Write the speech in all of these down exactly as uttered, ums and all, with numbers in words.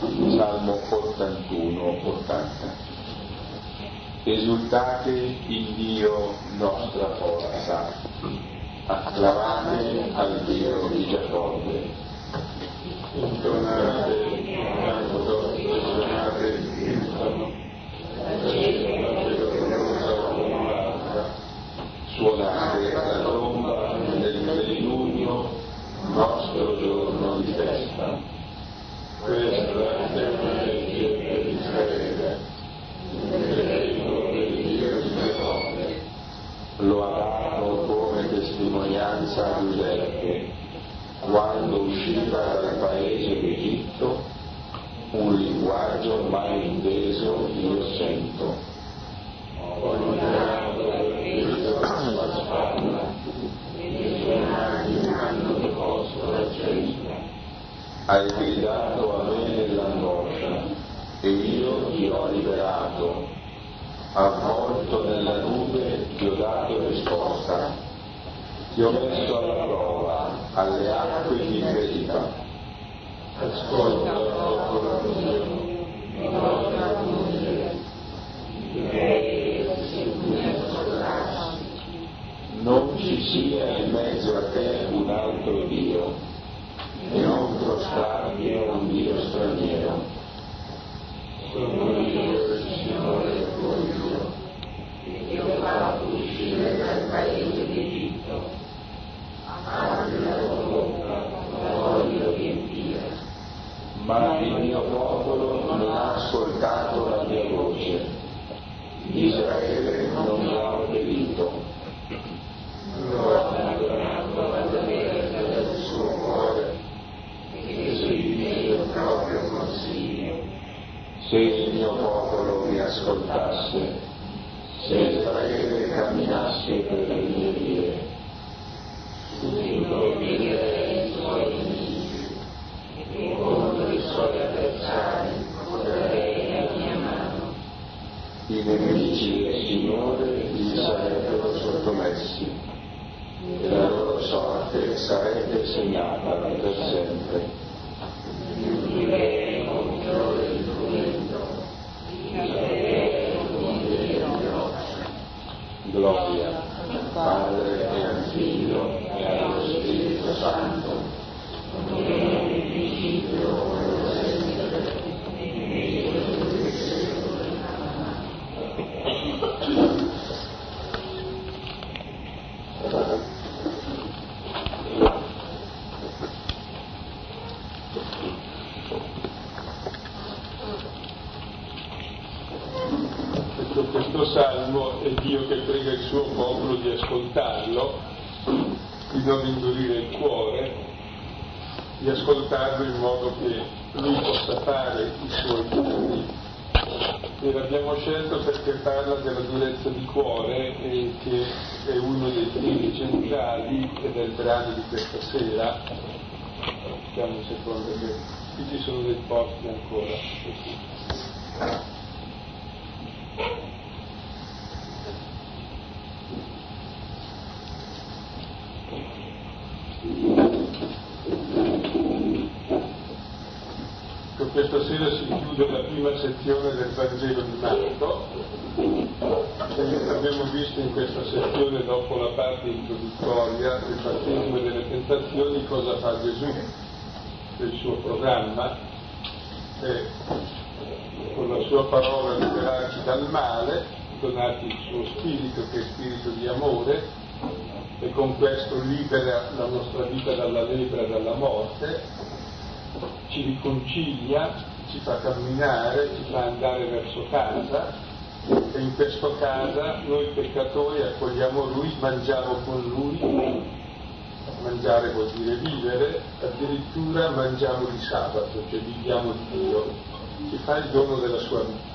Salmo ottantuno ottanta. Esultate in Dio nostra forza, acclamate al Dio di Giacobbe, intonate canto, suonate il tono, suonate la tromba del plenilunio, nostro giorno di festa. Questa è una legge per Israele, il regno del Dio di Giacobbe. Lo ha dato come testimonianza a Giuseppe, quando usciva dal paese d'Egitto, un linguaggio mai inteso io sento. Ho liberato l'Egitto sulla spalla, e le sue mani hanno deposto la cesta. Hai gridato a me nell'angoscia, e io ti ho liberato. Avvolto nella nube ti ho dato risposta. Ti ho messo alla prova, alle acque di Meriba. Ascolta, popolo mio, di nostra voce, non ci sia in mezzo a te un altro Dio, e non prostrarti a un Dio straniero. Sono io il Signore tuo Dio, che ti ho fatto uscire dal paese d'Egitto. Apri la tua bocca, la voglio riempire. Ma il mio popolo non ha ascoltato la mia voce. Israele non mi ha obbedito. Lo ha abbandonato alla merda del suo cuore, e seguì il proprio consiglio. Se il mio popolo mi ascoltasse, se Israele camminasse per le mie vie, subito piglierei i suoi nemici, e contro i suoi avversari porterei la mia mano. I nemici del Signore gli sarebbero sottomessi, e la loro sorte sarebbe segnata per sempre. Direi contro il frumento, direi contro le rocce. Gloria al Padre e al Figlio e allo Spirito Santo, come nel principio, ora e sempre, nei giorni del secolo. Questo salmo è Dio che prega il suo popolo di ascoltarlo, di non indurire il cuore, di ascoltarlo in modo che lui possa fare i suoi piani. E l'abbiamo scelto perché parla della durezza di cuore, e che è uno dei temi centrali del brano di questa sera. Aspettiamo un secondo che qui ci sono dei posti ancora. Questa sera si chiude la prima sezione del Vangelo di Marco, e abbiamo visto in questa sezione, dopo la parte introduttoria del battesimo e delle tentazioni, cosa fa Gesù del suo programma, e con la sua parola liberarci dal male, donarci il suo spirito che è spirito di amore, e con questo libera la nostra vita dalla lepra e dalla morte, ci riconcilia, ci fa camminare, ci fa andare verso casa, e in questa casa noi peccatori accogliamo Lui, mangiamo con Lui. Mangiare vuol dire vivere, addirittura mangiamo di sabato, cioè viviamo di Dio, ci fa il dono della sua vita,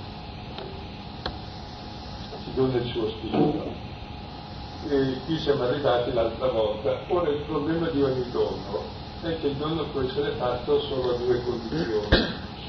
ci dona il suo spirito. E qui siamo arrivati l'altra volta. Ora il problema di ogni dono è che il dono può essere fatto solo a due condizioni.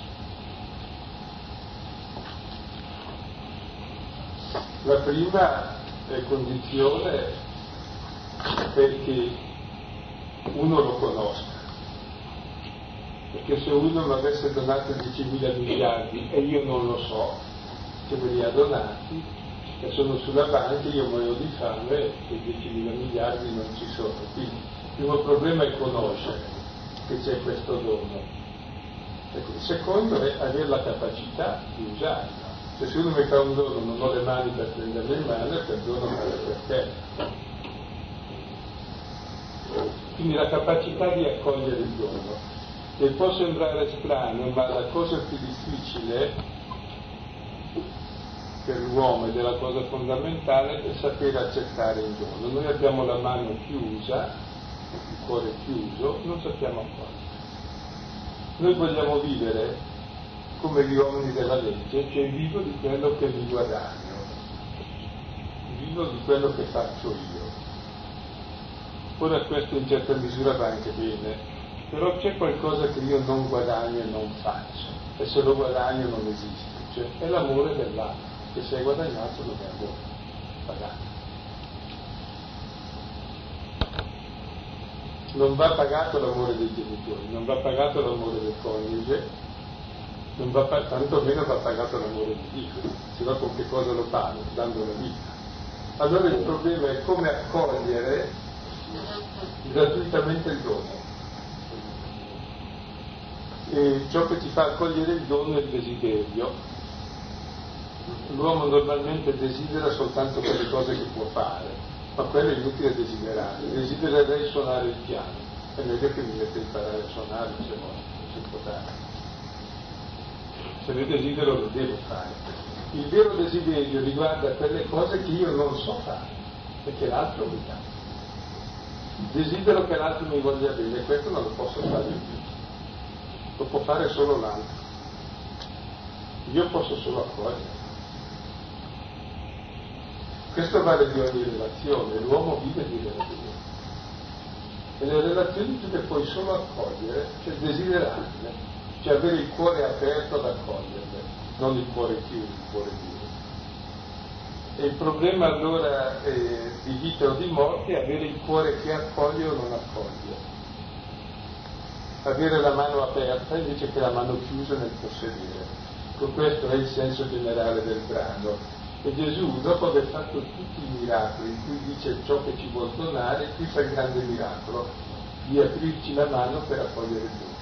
La prima condizione è che uno lo conosca, che se uno mi avesse donato diecimila miliardi e io non lo so che me li ha donati e sono sulla banca, io muoio di fame e diecimila miliardi non ci sono. Quindi il primo problema è conoscere che c'è questo dono. Ecco, il secondo è avere la capacità di usarlo. Cioè, se uno mi fa un dono, non ho le mani per prenderlo in mano, quel dono vale per te. Quindi la capacità di accogliere il dono, che può sembrare strano, ma la cosa più difficile per l'uomo ed è la cosa fondamentale è sapere accettare il dono. Noi abbiamo la mano chiusa, il cuore chiuso, non sappiamo accogliere. Noi vogliamo vivere come gli uomini della legge, cioè vivo di quello che mi guadagno, vivo di quello che faccio io. Ora questo in certa misura va anche bene, però c'è qualcosa che io non guadagno e non faccio, e se lo guadagno non esiste, cioè è l'amore dell'altro, che se hai guadagnato non è amore, pagato. Non va pagato l'amore dei genitori, non va pagato l'amore del coniuge, non va pa- tanto meno va pagato l'amore di Dio, se no con che cosa lo pago? Dando la vita. Allora il problema è come accogliere gratuitamente il dono. E ciò che ci fa accogliere il dono è il desiderio. L'uomo normalmente desidera soltanto quelle cose che può fare, ma quello è inutile desiderare. Desidererei suonare il piano, è meglio che mi metta a imparare a suonare, se no non si può dare. Se ne desidero lo devo fare. Il vero desiderio riguarda quelle cose che io non so fare e che l'altro mi dà. Desidero che l'altro mi voglia bene, questo non lo posso fare più, lo può fare solo l'altro, io posso solo accogliere. Questo vale di ogni relazione, l'uomo vive di relazioni e le relazioni tu le puoi solo accogliere, cioè desiderarle, cioè avere il cuore aperto ad accoglierle, non il cuore chiuso, il cuore duro. E il problema allora eh, di vita o di morte è avere il cuore che accoglie o non accoglie, avere la mano aperta invece che la mano chiusa nel possedere. Con questo è il senso generale del brano. E Gesù, dopo aver fatto tutti i miracoli in cui dice ciò che ci vuol donare, qui fa il grande miracolo di aprirci la mano per accogliere il dono.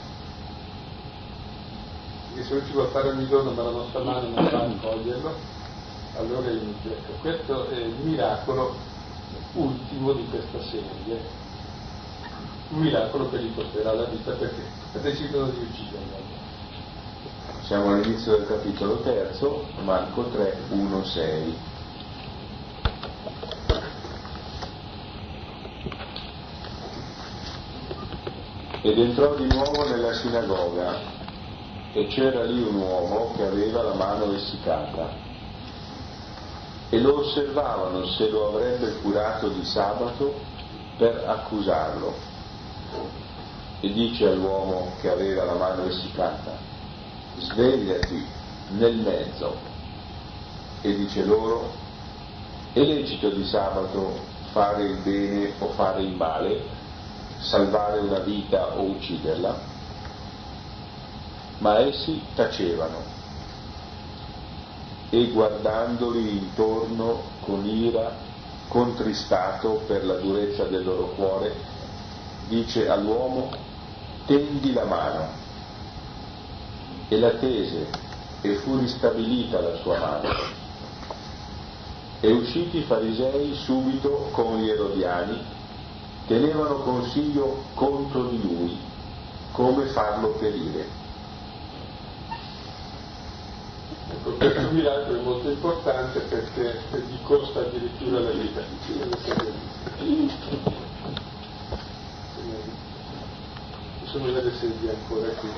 Perché se non ci vuol fare ogni dono ma la nostra mano non fa accoglierlo, allora è inutile. Questo è il miracolo ultimo di questa serie, un miracolo che gli costerà la vita perché decidono di ucciderlo. Siamo all'inizio del capitolo terzo, Marco tre, uno, sei. Ed entrò di nuovo nella sinagoga e c'era lì un uomo che aveva la mano essiccata. E lo osservavano se lo avrebbe curato di sabato per accusarlo. E dice all'uomo che aveva la mano essiccata: svegliati nel mezzo. E dice loro: è lecito di sabato fare il bene o fare il male, salvare una vita o ucciderla? Ma essi tacevano. E guardandoli intorno con ira, contristato per la durezza del loro cuore, dice all'uomo: tendi la mano. E la tese, e fu ristabilita la sua mano. E usciti i farisei subito con gli erodiani, tenevano consiglio contro di lui, come farlo perire. Ecco, questo miracolo è molto importante perché gli costa addirittura la vita. Ci sono delle sedie ancora qui.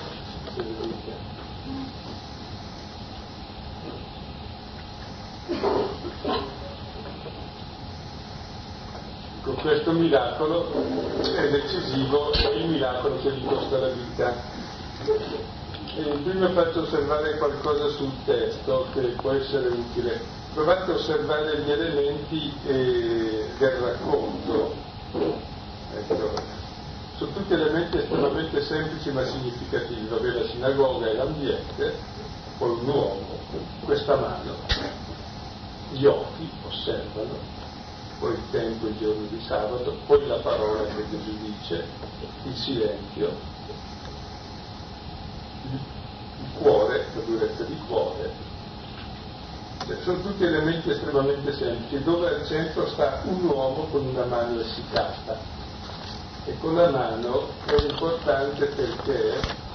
Con questo miracolo è decisivo, è il miracolo che gli costa la vita. E prima faccio osservare qualcosa sul testo che può essere utile. Provate a osservare gli elementi eh, del racconto. Ecco. sono tutti elementi estremamente semplici ma significativi, dove la sinagoga è l'ambiente, poi un uomo, questa mano, gli occhi osservano, poi il tempo, il giorno di sabato, poi la parola che Gesù dice, il silenzio, il cuore, la durezza di cuore. Cioè, sono tutti elementi estremamente semplici, dove al centro sta un uomo con una mano essiccata. E con la mano è importante perché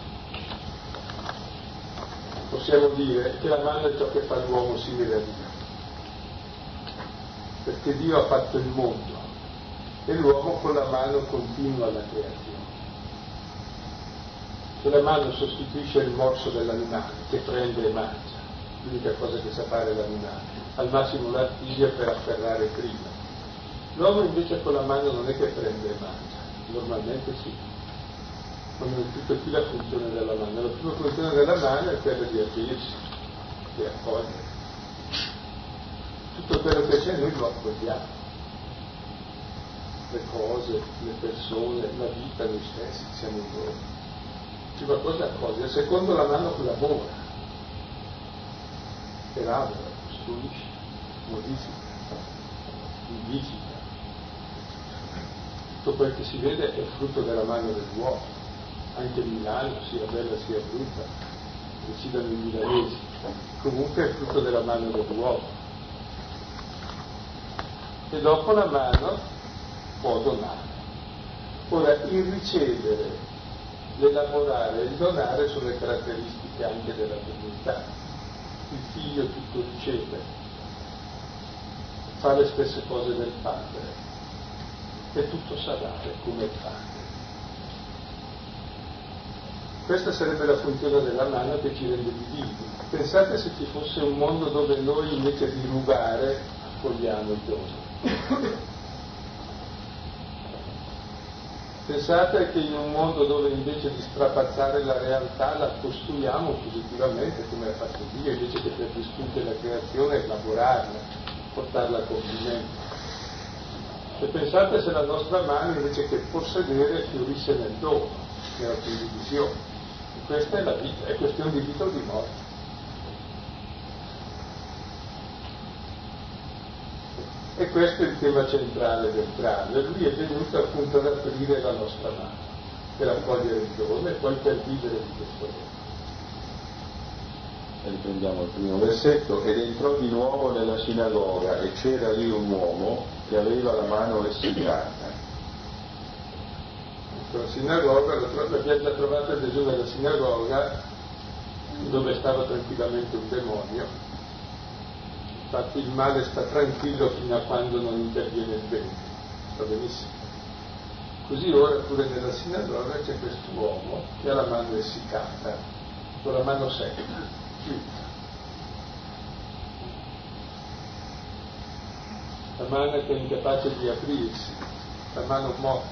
possiamo dire che la mano è ciò che fa l'uomo simile a Dio. Perché Dio ha fatto il mondo e l'uomo con la mano continua la creazione. Se la mano sostituisce il morso dell'animale che prende e mangia, l'unica cosa che sa fare l'animale, al massimo l'artiglio per afferrare prima. L'uomo invece con la mano non è che prende e mangia, normalmente sì, ma non è tutto qui la funzione della mano. La prima funzione della mano è quella di aprirsi, di accogliere. Tutto quello che c'è noi lo accogliamo, le cose, le persone, la vita, noi stessi, siamo noi. Prima cosa accogliere, secondo la mano collabora, elabora, costruisce, modifica, visita. Tutto quel che si vede è frutto della mano dell'uomo, anche Milano, sia bella sia brutta, decidano i milanesi, comunque è frutto della mano dell'uomo. E dopo la mano può donare. Ora, il ricevere, l'elaborare e il donare sono le caratteristiche anche della comunità. Il figlio tutto riceve, fa le stesse cose del padre e tutto sa dare come il padre. Questa sarebbe la funzione della mano che ci rende divini. Pensate se ci fosse un mondo dove noi invece di rubare accogliamo il dono. Pensate che in un mondo dove invece di strapazzare la realtà la costruiamo positivamente come ha fatto Dio, invece che per distruggere la creazione elaborarla, portarla a compimento. E pensate se la nostra mano invece che possedere fiorisse nel dono, nella condivisione. E questa è la vita, è questione di vita o di morte. E questo è il tema centrale del brano, e lui è venuto appunto ad aprire la nostra mano, per accogliere il dono e poi per vivere di questo dono. E riprendiamo il primo versetto. Ed entrò di nuovo nella sinagoga e c'era lì un uomo che aveva la mano essiccata. La sinagoga, l'abbiamo già trovato Gesù nella sinagoga, dove stava tranquillamente un demonio. Infatti il male sta tranquillo fino a quando non interviene il bene, sta benissimo. Così ora pure nella sinagoga c'è quest'uomo che ha la mano essiccata, con la mano secca, chiusa. La mano che è incapace di aprirsi, la mano morta.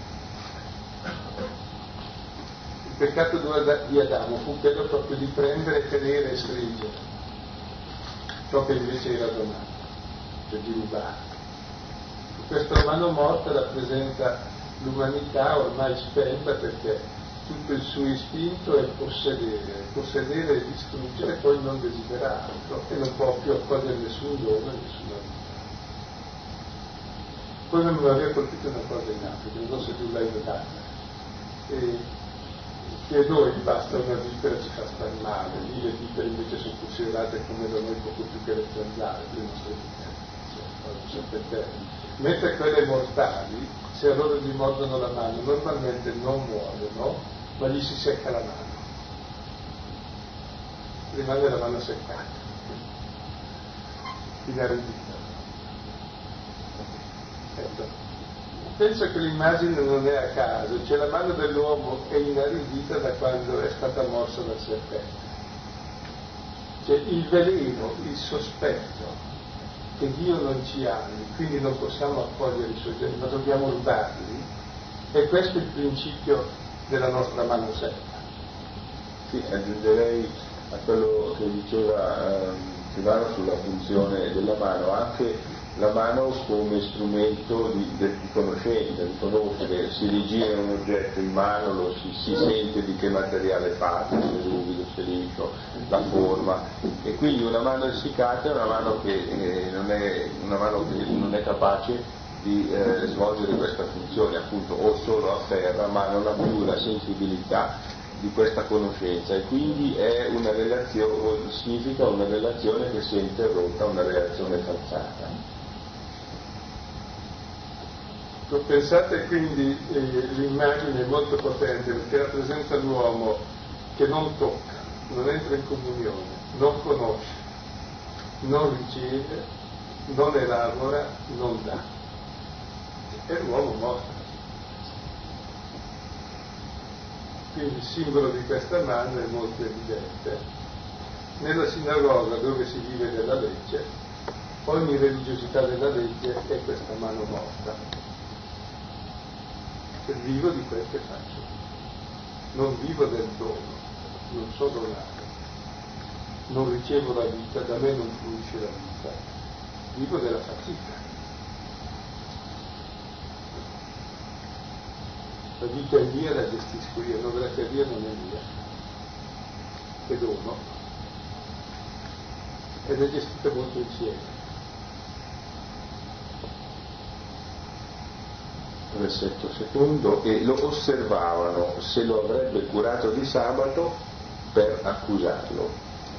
Il peccato di Adamo fu quello proprio di prendere, tenere e stringere ciò che invece era donato, cioè di rubare. Questa mano morta rappresenta l'umanità ormai spenta, perché tutto il suo istinto è possedere, possedere e distruggere, e poi non desidera altro, e non può più accogliere nessun dono e nessuna vita. Poi mi aveva colpito una cosa in Africa, non so se tu l'hai notata, e che a noi basta una vipera ci fa star male, lì le vipere invece sono considerate come da noi poco più che le zanzare, le nostre vipere, cioè, mentre quelle mortali, se a loro gli mordono la mano, normalmente non muoiono, ma gli si secca la mano, rimane la mano seccata, inaridita. Ecco. Penso che l'immagine non è a caso, cioè la mano dell'uomo è inaridita da quando è stata morsa dal serpente. Cioè il veleno, il sospetto che Dio non ci ami, quindi non possiamo accogliere i suoi geni, ma dobbiamo rubarli, e questo è il principio della nostra mano secca. Sì, aggiungerei a quello che diceva eh, Silvano sulla funzione della mano anche la mano come strumento di, di conoscenza, di conoscere, si rigira un oggetto in mano, lo si, si sente di che materiale è fatto, se è ruvido, se è liscio, la forma, e quindi una mano essiccata è una mano che, eh, non, è, una mano che non è capace di eh, svolgere questa funzione, appunto, o solo afferra, ma non ha più la sensibilità di questa conoscenza, e quindi è una relazione, significa una relazione che si è interrotta, una relazione falsata. Pensate quindi, eh, l'immagine è molto potente perché rappresenta l'uomo che non tocca, non entra in comunione, non conosce, non riceve, non elabora, non dà. È l'uomo morto. Quindi il simbolo di questa mano è molto evidente. Nella sinagoga, dove si vive della legge, ogni religiosità della legge è questa mano morta. Vivo di quel che faccio, non vivo del dono, non so donare, non ricevo la vita, da me non fluisce la vita, vivo della fatica. La vita è mia, la gestisco io, non grazie a Dio non è mia, è dono, ed è gestita molto insieme. Versetto secondo, e lo osservavano se lo avrebbe curato di sabato per accusarlo.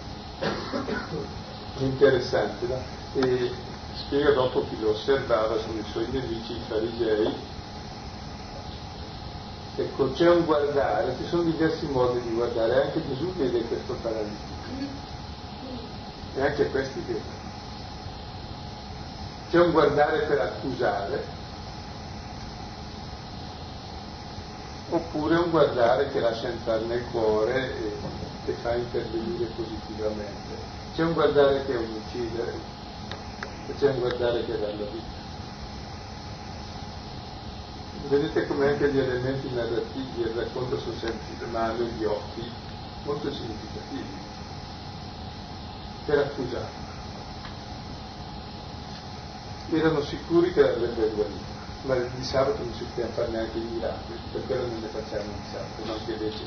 Interessante, no? E spiega dopo chi lo osservava, sono i suoi nemici, i farisei. Ecco, c'è un guardare, ci sono diversi modi di guardare, anche Gesù vede questo paralitico e anche questi vedono. C'è un guardare per accusare, oppure un guardare che lascia entrare nel cuore e che fa intervenire positivamente. C'è un guardare che è un uccidere e c'è un guardare che è dar la vita. Vedete come anche gli elementi narrativi del racconto sono sempre le mani e gli occhi molto significativi per accusare. Erano sicuri che l'avrebbe guarito, ma di sabato non si poteva fare neanche i miracoli, per quello non ne facciamo di sabato, non che invece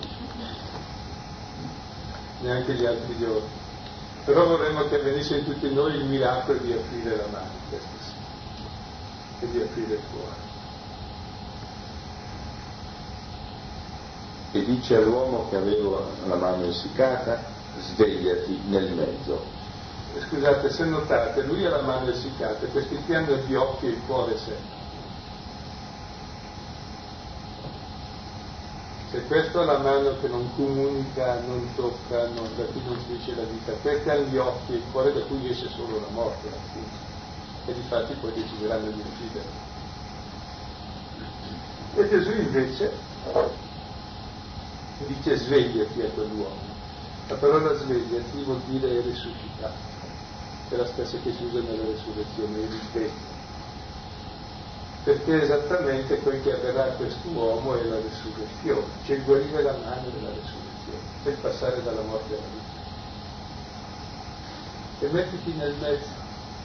neanche gli altri giorni. Però vorremmo che avvenisse in tutti noi il miracolo di aprire la mano questa sera e di aprire il cuore. E dice all'uomo che aveva la mano essiccata, svegliati nel mezzo. Scusate, se notate, lui ha la mano essiccata, questi qui hanno gli occhi e il cuore secco. Se questa è la mano che non comunica, non tocca, non, da cui non fluisce la vita, questi hanno gli occhi e il cuore da cui esce solo la morte, appunto. E difatti poi decideranno di uccidere. E Gesù invece dice svegliati a quell'uomo. La parola svegliati vuol dire risuscitare, è la stessa che si usa nella resurrezione, il risveglio. Perché esattamente quel che avverrà a quest'uomo è la resurrezione, cioè guarire la mano della resurrezione, per passare dalla morte alla vita. E mettiti nel mezzo.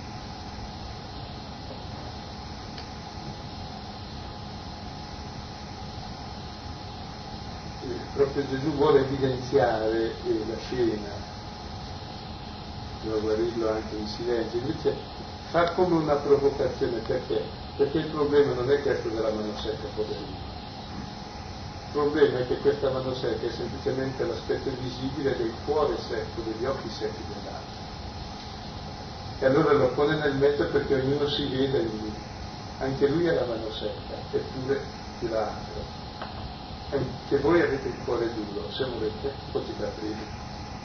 Proprio Gesù vuole evidenziare eh, la scena, doveva guarirlo anche in silenzio, invece fa come una provocazione. Perché? Perché il problema non è questo della mano secca, poverino. Il problema è che questa mano secca è semplicemente l'aspetto visibile del cuore secco, degli occhi secchi dell'altro. E allora lo pone nel mezzo perché ognuno si veda in lui. Anche lui ha la mano secca, eppure più l'altro. Che voi avete il cuore duro, se volete, potete aprire.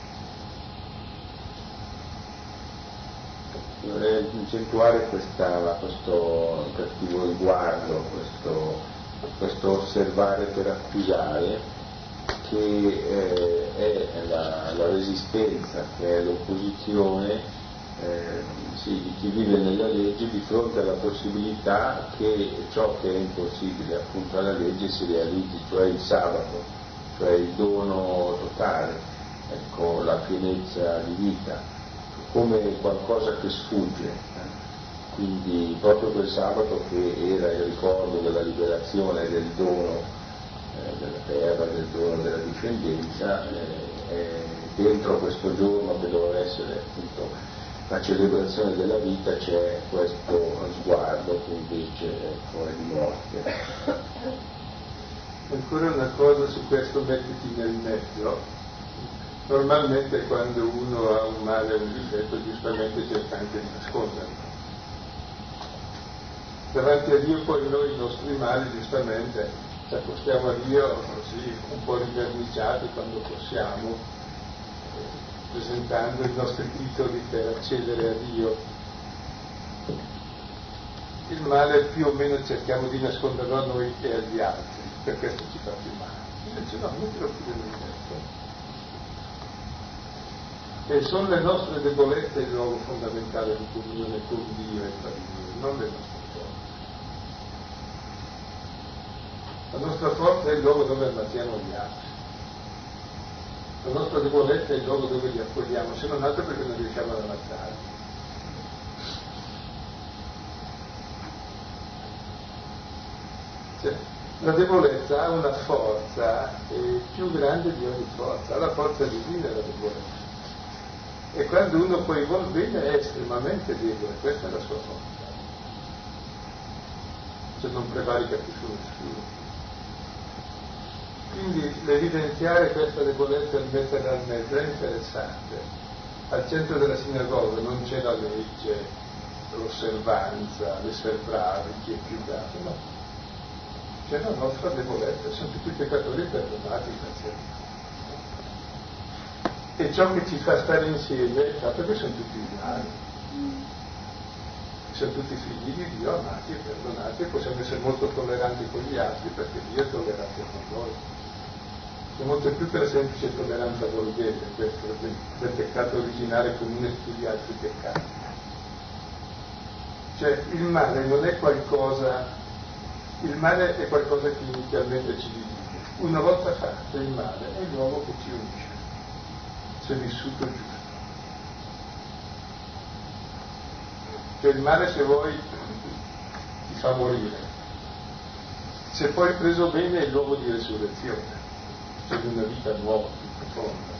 Vorrei accentuare questa, questo cattivo riguardo, questo, questo osservare per accusare, che eh, è la, la resistenza, che è l'opposizione eh, sì, di chi vive nella legge di fronte alla possibilità che ciò che è impossibile appunto alla legge si realizzi, cioè il sabato, cioè il dono totale, ecco, la pienezza di vita, come qualcosa che sfugge. quindi proprio quel sabato che era il ricordo della liberazione del dono eh, della terra, del dono della discendenza, eh, dentro questo giorno che doveva essere appunto la celebrazione della vita c'è questo sguardo che invece ecco, è di morte. Ancora una cosa su questo mettiti nel mezzo. Normalmente quando uno ha un male o un difetto giustamente cerca anche di nasconderlo. Davanti a Dio poi noi i nostri mali giustamente ci accostiamo a Dio così un po' riverniciati quando possiamo, presentando i nostri titoli per accedere a Dio. Il male più o meno cerchiamo di nasconderlo a noi e agli altri, per questo ci fa più male. Invece no, mettilo più nel mezzo. E sono le nostre debolezze il luogo fondamentale di comunione con Dio e tra Dio, non le nostre forze. La nostra forza è il luogo dove ammazziamo gli altri. La nostra debolezza è il luogo dove li accogliamo, se non altro perché non riusciamo ad ammazzarli. Cioè, la debolezza ha una forza eh, più grande di ogni forza, ha la forza divina la debolezza. E quando uno poi vuol bene è estremamente debole, questa è la sua forza. Cioè non prevarica più su nessuno. Quindi l'evidenziare questa debolezza e metterla al mezzo è interessante. Al centro della sinagoga non c'è la legge, l'osservanza, l'essere bravi, chi è più bravo, no. C'è la nostra debolezza, sono tutti peccatori perdonati grazie a Dio. E ciò che ci fa stare insieme è il fatto che sono tutti uguali. Siamo tutti figli di Dio, amati e perdonati, e possiamo essere molto tolleranti con gli altri perché Dio è tollerante con noi. C'è molto più che la semplice tolleranza volgare, questo del, del peccato originale comune a tutti gli altri peccati. Cioè il male non è qualcosa, il male è qualcosa che inizialmente ci divide. Una volta fatto il male è l'uomo che ci unisce, se vissuto giusto. Cioè il male, se vuoi, ti fa morire. Se poi preso bene è il luogo di resurrezione, cioè di una vita nuova, più profonda.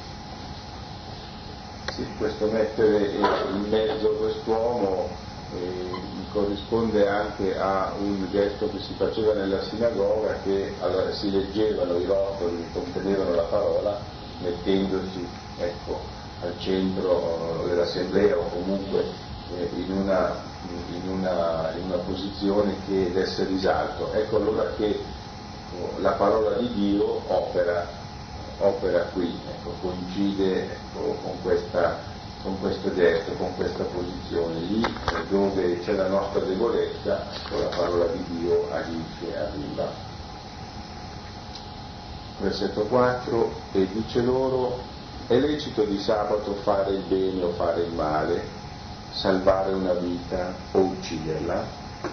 Sì, questo mettere in mezzo quest'uomo eh, corrisponde anche a un gesto che si faceva nella sinagoga, che allora si leggevano i rotoli che contenevano la parola mettendosi ecco, al centro dell'assemblea o comunque eh, in, una, in, una, in una posizione che desse risalto. Ecco allora che ecco, la parola di Dio opera, opera qui, ecco, coincide ecco, con, questa, con questo gesto, con questa posizione. Lì dove c'è la nostra debolezza, ecco, la parola di Dio agisce, arriva. Versetto quattro, e dice loro: è lecito di sabato fare il bene o fare il male, salvare una vita o ucciderla?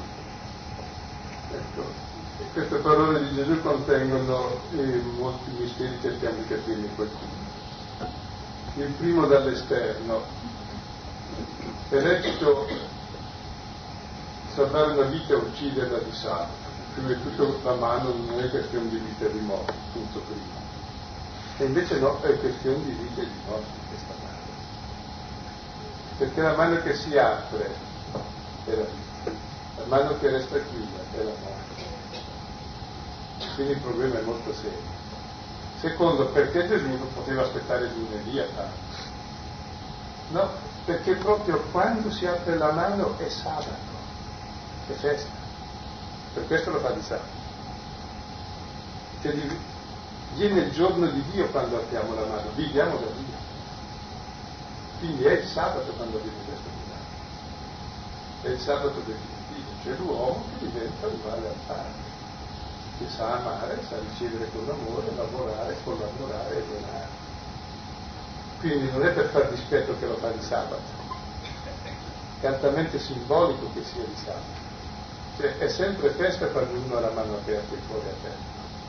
Ecco, queste parole di Gesù contengono eh, molti misteri, cerchiamo di capirne qualcuno. Il primo dall'esterno: è lecito salvare una vita o ucciderla di sabato. Prima di tutto la mano non è questione di vita e di morte, punto primo. E invece no, è questione di vita e di morte questa mano. Perché la mano che si apre è la vita, la mano che resta chiusa è la morte. Quindi il problema è molto serio. Secondo, perché Gesù non poteva aspettare lunedì a farlo? No, perché proprio quando si apre la mano è sabato, è festa. Per questo lo fa di sabato. Cioè, viene il giorno di Dio quando apriamo la mano, viviamo da Dio. Quindi è il sabato quando avviene questo milagro. È il sabato definitivo, cioè l'uomo che diventa uguale al Padre, che sa amare, sa ricevere con amore, lavorare, collaborare e donare. Quindi non è per far dispetto che lo fa di sabato, è altamente simbolico che sia di sabato. Cioè, è sempre festa quando uno ha la mano aperta e il cuore aperto,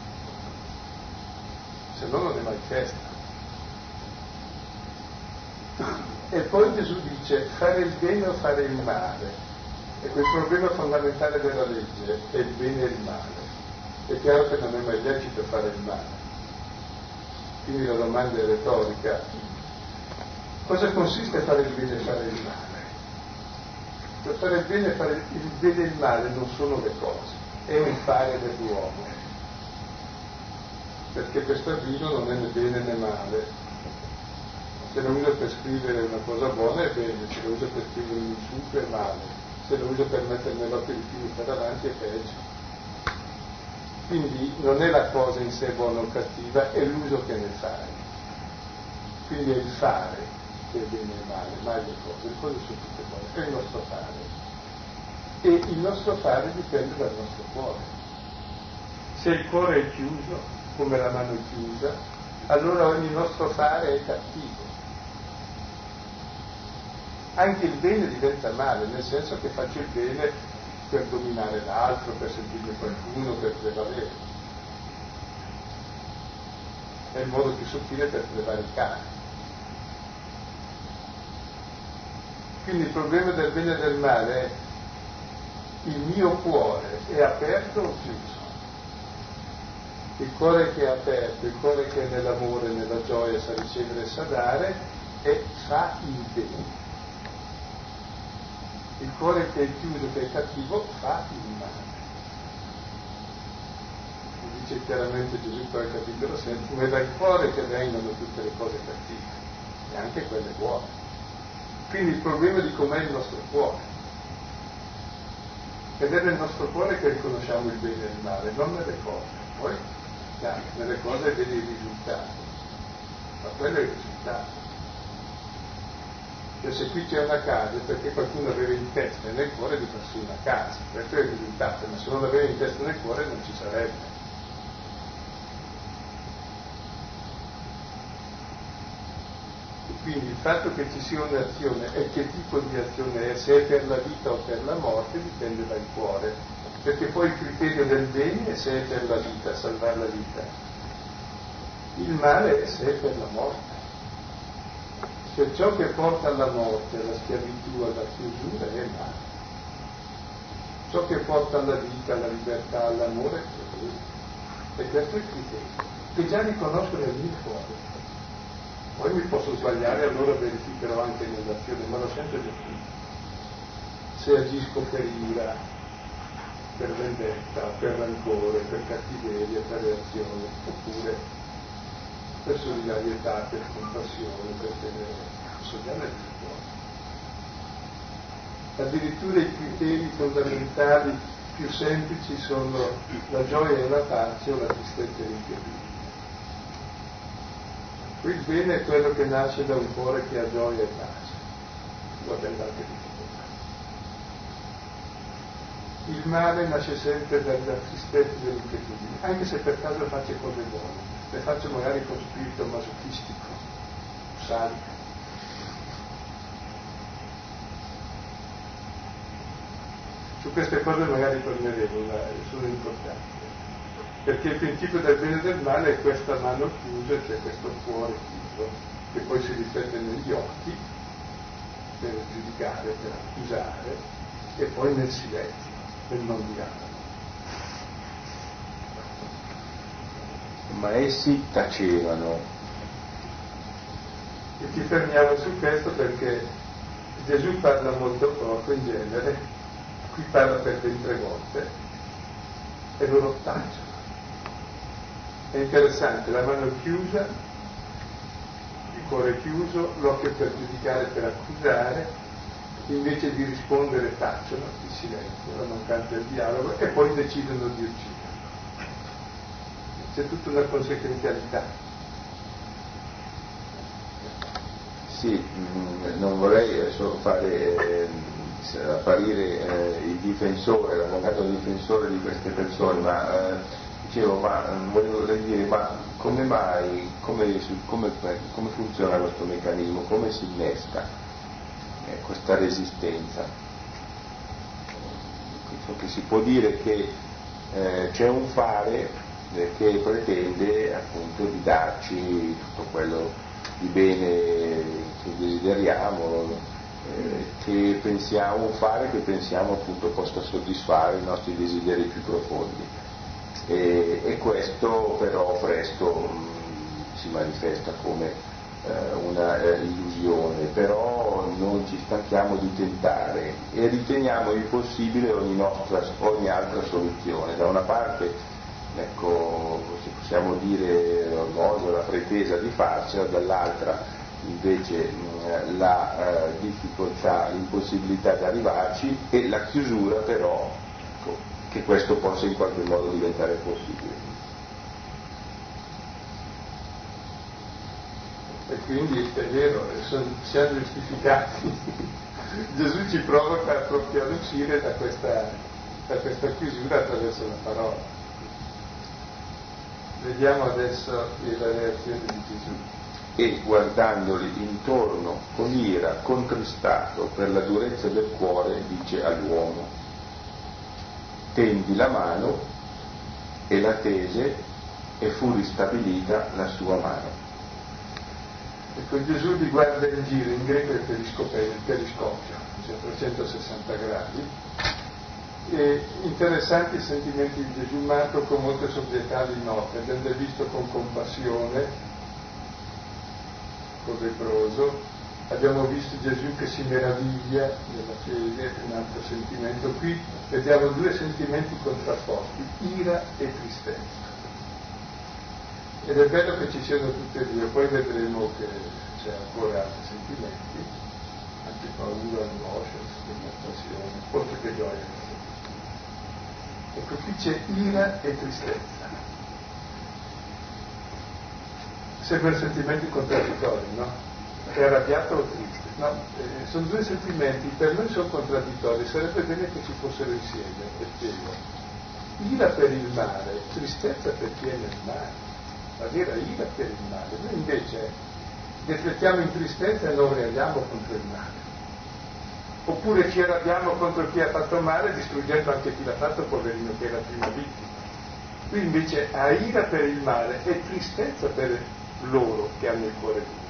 se no non è mai festa. E poi Gesù dice: fare il bene o fare il male. Ecco, il problema fondamentale della legge è il bene e il male. È chiaro che non è mai lecito fare il male. Quindi la domanda è retorica. Cosa consiste fare il bene e fare il male? Per fare il bene e fare il bene e il male non sono le cose, è un fare dell'uomo. Perché per stabilirlo non è né bene né male. Se lo uso per scrivere una cosa buona è bene, se lo uso per scrivere un insulto è male, se lo uso per mettermi l'occhio di più davanti è peggio. Quindi non è la cosa in sé buona o cattiva, è l'uso che ne fai. Quindi è il fare che è bene e male, mai le cose. Le cose sono tutte buone, è il nostro fare. E il nostro fare dipende dal nostro cuore. Se il cuore è chiuso, come la mano è chiusa, allora ogni nostro fare è cattivo. Anche il bene diventa male, nel senso che faccio il bene per dominare l'altro, per sentire qualcuno, per prevalere. È il modo più sottile per prevaricare. Quindi il problema del bene e del male è: il mio cuore è aperto o chiuso? Il cuore che è aperto, il cuore che è nell'amore, nella gioia, sa ricevere e sa dare, e fa il bene. Il cuore che è chiuso, che è cattivo, fa il male. Lo dice chiaramente Gesù nel capitolo sei, come dal cuore che vengono tutte le cose cattive, e anche quelle buone. Quindi il problema di com'è il nostro cuore. Ed è nel nostro cuore che riconosciamo il bene e il male, non nelle cose. Poi, dai, nelle cose vedi il risultato, ma quello è il risultato. Cioè, se qui c'è una casa è perché qualcuno aveva in testa e nel cuore di farsi una casa, questo è il risultato, ma se non l'aveva in testa e nel cuore non ci sarebbe. E quindi il fatto che ci sia un'azione e che tipo di azione è, se è per la vita o per la morte, dipende dal cuore, perché poi il criterio del bene è se è per la vita, salvare la vita. Il male è se è per la morte. Cioè ciò che porta alla morte, alla schiavitù, alla chiusura è male. Ciò che porta alla vita, alla libertà, all'amore è bene. E questo è il criterio, che già riconosco nel mio cuore. Poi mi posso sbagliare, allora verificherò anche nell'azione, ma l'ho sempre detto. Se agisco per ira, per vendetta, per rancore, per cattiveria, per reazione, oppure per solidarietà, per compassione, per tenere, posso già nel cuore. Addirittura i criteri fondamentali più semplici sono la gioia e la pace o la tristezza e l'inquietudine. Qui il bene è quello che nasce da un cuore che ha gioia e pace, lo abbiamo anche difficoltà. Il male nasce sempre dalla tristezza e dall'inquietudine, anche se per caso faccio cose buone, le faccio magari con spirito masochistico, sadico. Su queste cose magari torneremo, sono importanti. Perché il principio del bene e del male è questa mano chiusa, cioè questo cuore chiuso, che poi si riflette negli occhi per giudicare, per accusare, e poi nel silenzio, nel non dialogo. Ma essi tacevano. E ci fermiamo su questo perché Gesù parla molto poco in genere, qui parla per ben tre volte, e loro tacciono. È interessante, la mano chiusa, il cuore chiuso, l'occhio per giudicare, per accusare, invece di rispondere tacciono, il silenzio, la mancanza del dialogo, e poi decidono di uccidere. C'è tutta una conseguenzialità. Sì, mh, non vorrei adesso fare eh, apparire eh, il difensore, l'avvocato difensore di queste persone, ma eh, dicevo, ma volevo dire, ma come mai, come, come, come funziona questo meccanismo, come si innesca eh, questa resistenza? Che si può dire che eh, c'è un fare eh, che pretende appunto di darci tutto quello di bene che desideriamo, eh, che pensiamo, un fare che pensiamo appunto possa soddisfare i nostri desideri più profondi. E, e questo però presto mh, si manifesta come eh, una eh, illusione, però non ci stanchiamo di tentare e riteniamo impossibile ogni, nostra, ogni altra soluzione. Da una parte, ecco, se possiamo dire l'orgoglio, la pretesa di farcela, dall'altra invece mh, la eh, difficoltà, l'impossibilità di arrivarci e la chiusura però, ecco, che questo possa in qualche modo diventare possibile. E quindi è vero, siamo giustificati. Gesù ci provoca proprio ad uscire da questa, da questa chiusura attraverso la parola. Vediamo adesso la reazione di Gesù. E guardandoli intorno con ira, contristato per la durezza del cuore, dice all'uomo: tendi la mano, e la tese, e fu ristabilita la sua mano. Ecco, Gesù li guarda in giro, in greco è il periscopio, cioè trecentosessanta gradi, e interessanti i sentimenti di Gesù. Marco con molte sobrietà li nota, avendo visto con compassione col lebbroso, abbiamo visto Gesù che si meraviglia della fede, un altro sentimento. Qui vediamo due sentimenti contrapposti, ira e tristezza. Ed è bello che ci siano tutte e due, poi vedremo che c'è ancora altri sentimenti, anche paura, angoscia, stigmatizzazione, oltre che gioia. Ecco, qui c'è ira e tristezza. Sembrano sentimenti contraddittori, no? È arrabbiato o triste? No, eh, sono due sentimenti, per noi sono contraddittori, sarebbe bene che ci fossero insieme, e spiego. Ira per il male, tristezza per chi è nel male. La vera ira per il male. Noi invece deflettiamo in tristezza e non reagiamo contro il male. Oppure ci arrabbiamo contro chi ha fatto male, distruggendo anche chi l'ha fatto, poverino, che è la prima vittima. Qui invece ha ira per il male e tristezza per loro che hanno il cuore duro.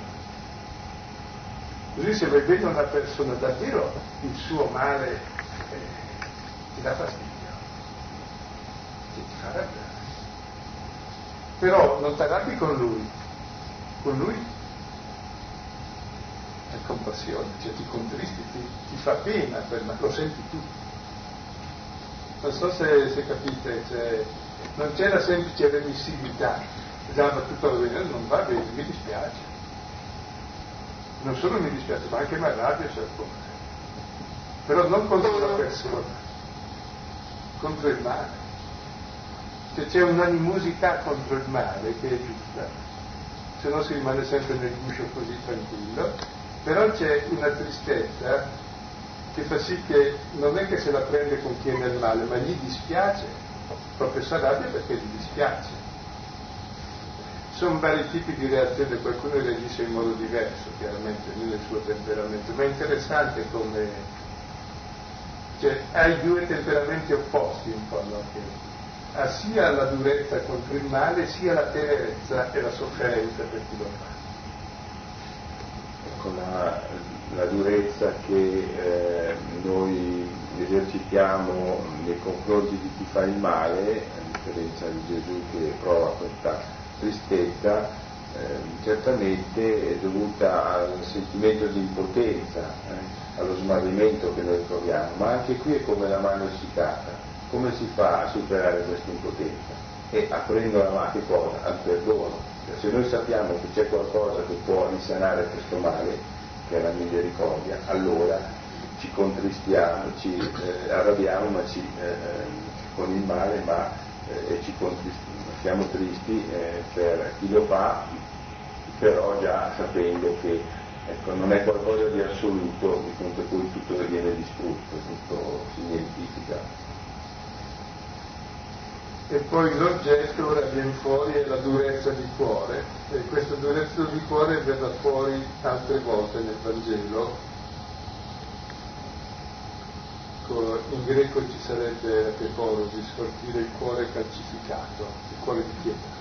Così se vai bene una persona, davvero il suo male eh, ti dà fastidio, ti fa arrabbiare. Però non ti arrabbi con lui, con lui è compassione, cioè ti contristi, ti, ti fa pena, per, ma lo senti tu. Non so se, se capite, cioè, non c'è la semplice remissibilità, già va tutto bene, non va bene, mi dispiace. Non solo mi dispiace, ma anche mi arrabbio se cose. Però non contro la persona, contro il male. Cioè c'è un'animosità contro il male che è giusta, se no si rimane sempre nel guscio così tranquillo, però c'è una tristezza che fa sì che non è che se la prende con chi è nel male, ma gli dispiace, proprio si arrabbia perché gli dispiace. Sono vari tipi di reazione, qualcuno reagisce in modo diverso, chiaramente, non è il suo temperamento, ma è interessante come, cioè, hai due temperamenti opposti un po', no? Che ha sia la durezza contro il male, sia la tenerezza e la sofferenza per chi lo fa. Ecco, la, la durezza che eh, noi esercitiamo nei confronti di chi fa il male, a differenza di Gesù che prova questa tristezza, eh, certamente è dovuta al sentimento di impotenza, eh, allo smarrimento che noi proviamo, ma anche qui è come la mano essiccata. Come si fa a superare questa impotenza? E aprendo la mano, che cosa? Al perdono. Cioè, se noi sappiamo che c'è qualcosa che può risanare questo male, che è la misericordia, allora ci contristiamo, ci eh, arrabbiamo ma ci, eh, con il male, ma eh, ci contristiamo, siamo tristi eh, per chi lo fa, però già sapendo che ecco, non è qualcosa di assoluto, di fronte a cui tutto viene distrutto, tutto si identifica. E poi l'oggetto ora viene fuori è la durezza di cuore, e questa durezza di cuore verrà fuori altre volte nel Vangelo. In greco ci sarebbe la peporosis, vuol dire il cuore calcificato, il cuore di pietra.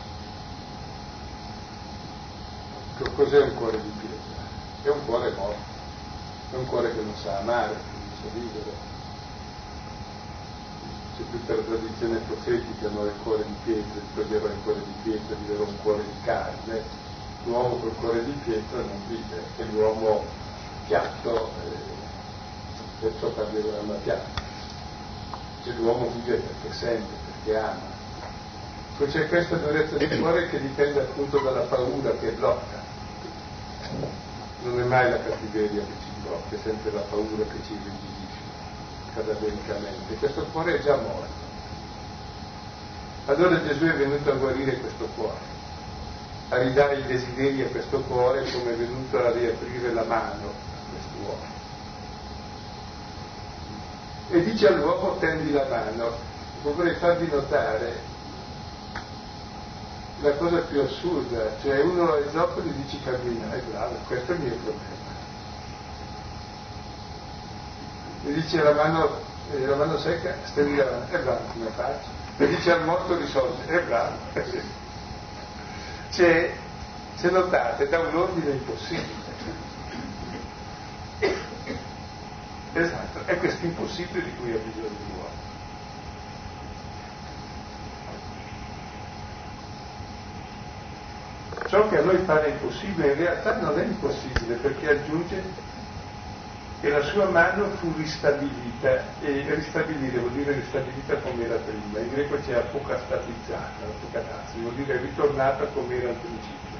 Cos'è un cuore di pietra? È un cuore morto. è un cuore che non sa amare, che non sa vivere. C'è tutta la tradizione profetica, no? Il cuore di pietra, ti toglierò il cuore di pietra, ti darò un cuore di carne. L'uomo col cuore di pietra non vive, e l'uomo piatto, eh, perciò parlerà una piatta. Cioè l'uomo vive perché sente, perché ama. Poi c'è questa durezza di cuore che dipende appunto dalla paura che blocca. Non è mai la cattiveria che ci blocca, è sempre la paura che ci irrigidisce cadavericamente. Questo cuore è già morto. Allora Gesù è venuto a guarire questo cuore, a ridare i desideri a questo cuore, come è venuto a riaprire la mano a quest'uomo. E dice all'uomo: tendi la mano. Vorrei farvi notare la cosa più assurda, cioè uno è zoppo e gli dice cammina, è bravo, questo è il mio problema. E dice la mano, eh, la mano secca, stendi la mano, è bravo, come faccio? E dice al morto risolve, è bravo. Cioè, se notate, da un ordine impossibile. Esatto, è questo impossibile di cui ha bisogno l'uomo. Ciò che a noi pare impossibile in realtà non è impossibile, perché aggiunge che la sua mano fu ristabilita, e ristabilire vuol dire ristabilita come era prima, in greco c'è apocastatizzata, apocatazzi, vuol dire ritornata come era al principio.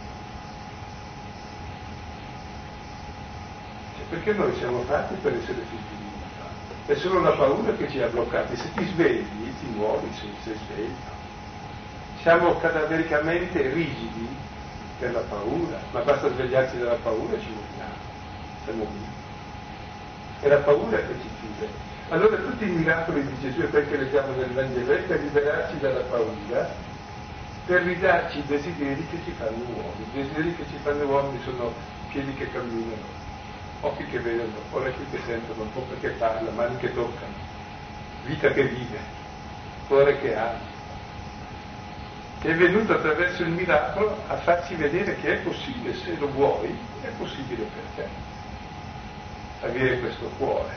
Cioè, perché noi siamo fatti per essere figli di Dio, è solo la paura che ci ha bloccati. Se ti svegli, ti muovi, se sei sveglio. Siamo cadavericamente rigidi per la paura, ma basta svegliarsi dalla paura e ci muoviamo, siamo vivi. È la paura che ci chiude. Allora tutti i miracoli di Gesù, e perché leggiamo nel Vangelo, è per liberarci dalla paura, per ridarci i desideri che ci fanno uomini. I desideri che ci fanno uomini sono piedi che camminano, occhi che vedono, orecchi che sentono, bocca che parla, mani che toccano, vita che vive, cuore che ama. È venuto attraverso il miracolo a farci vedere che è possibile, se lo vuoi, è possibile per te avere questo cuore,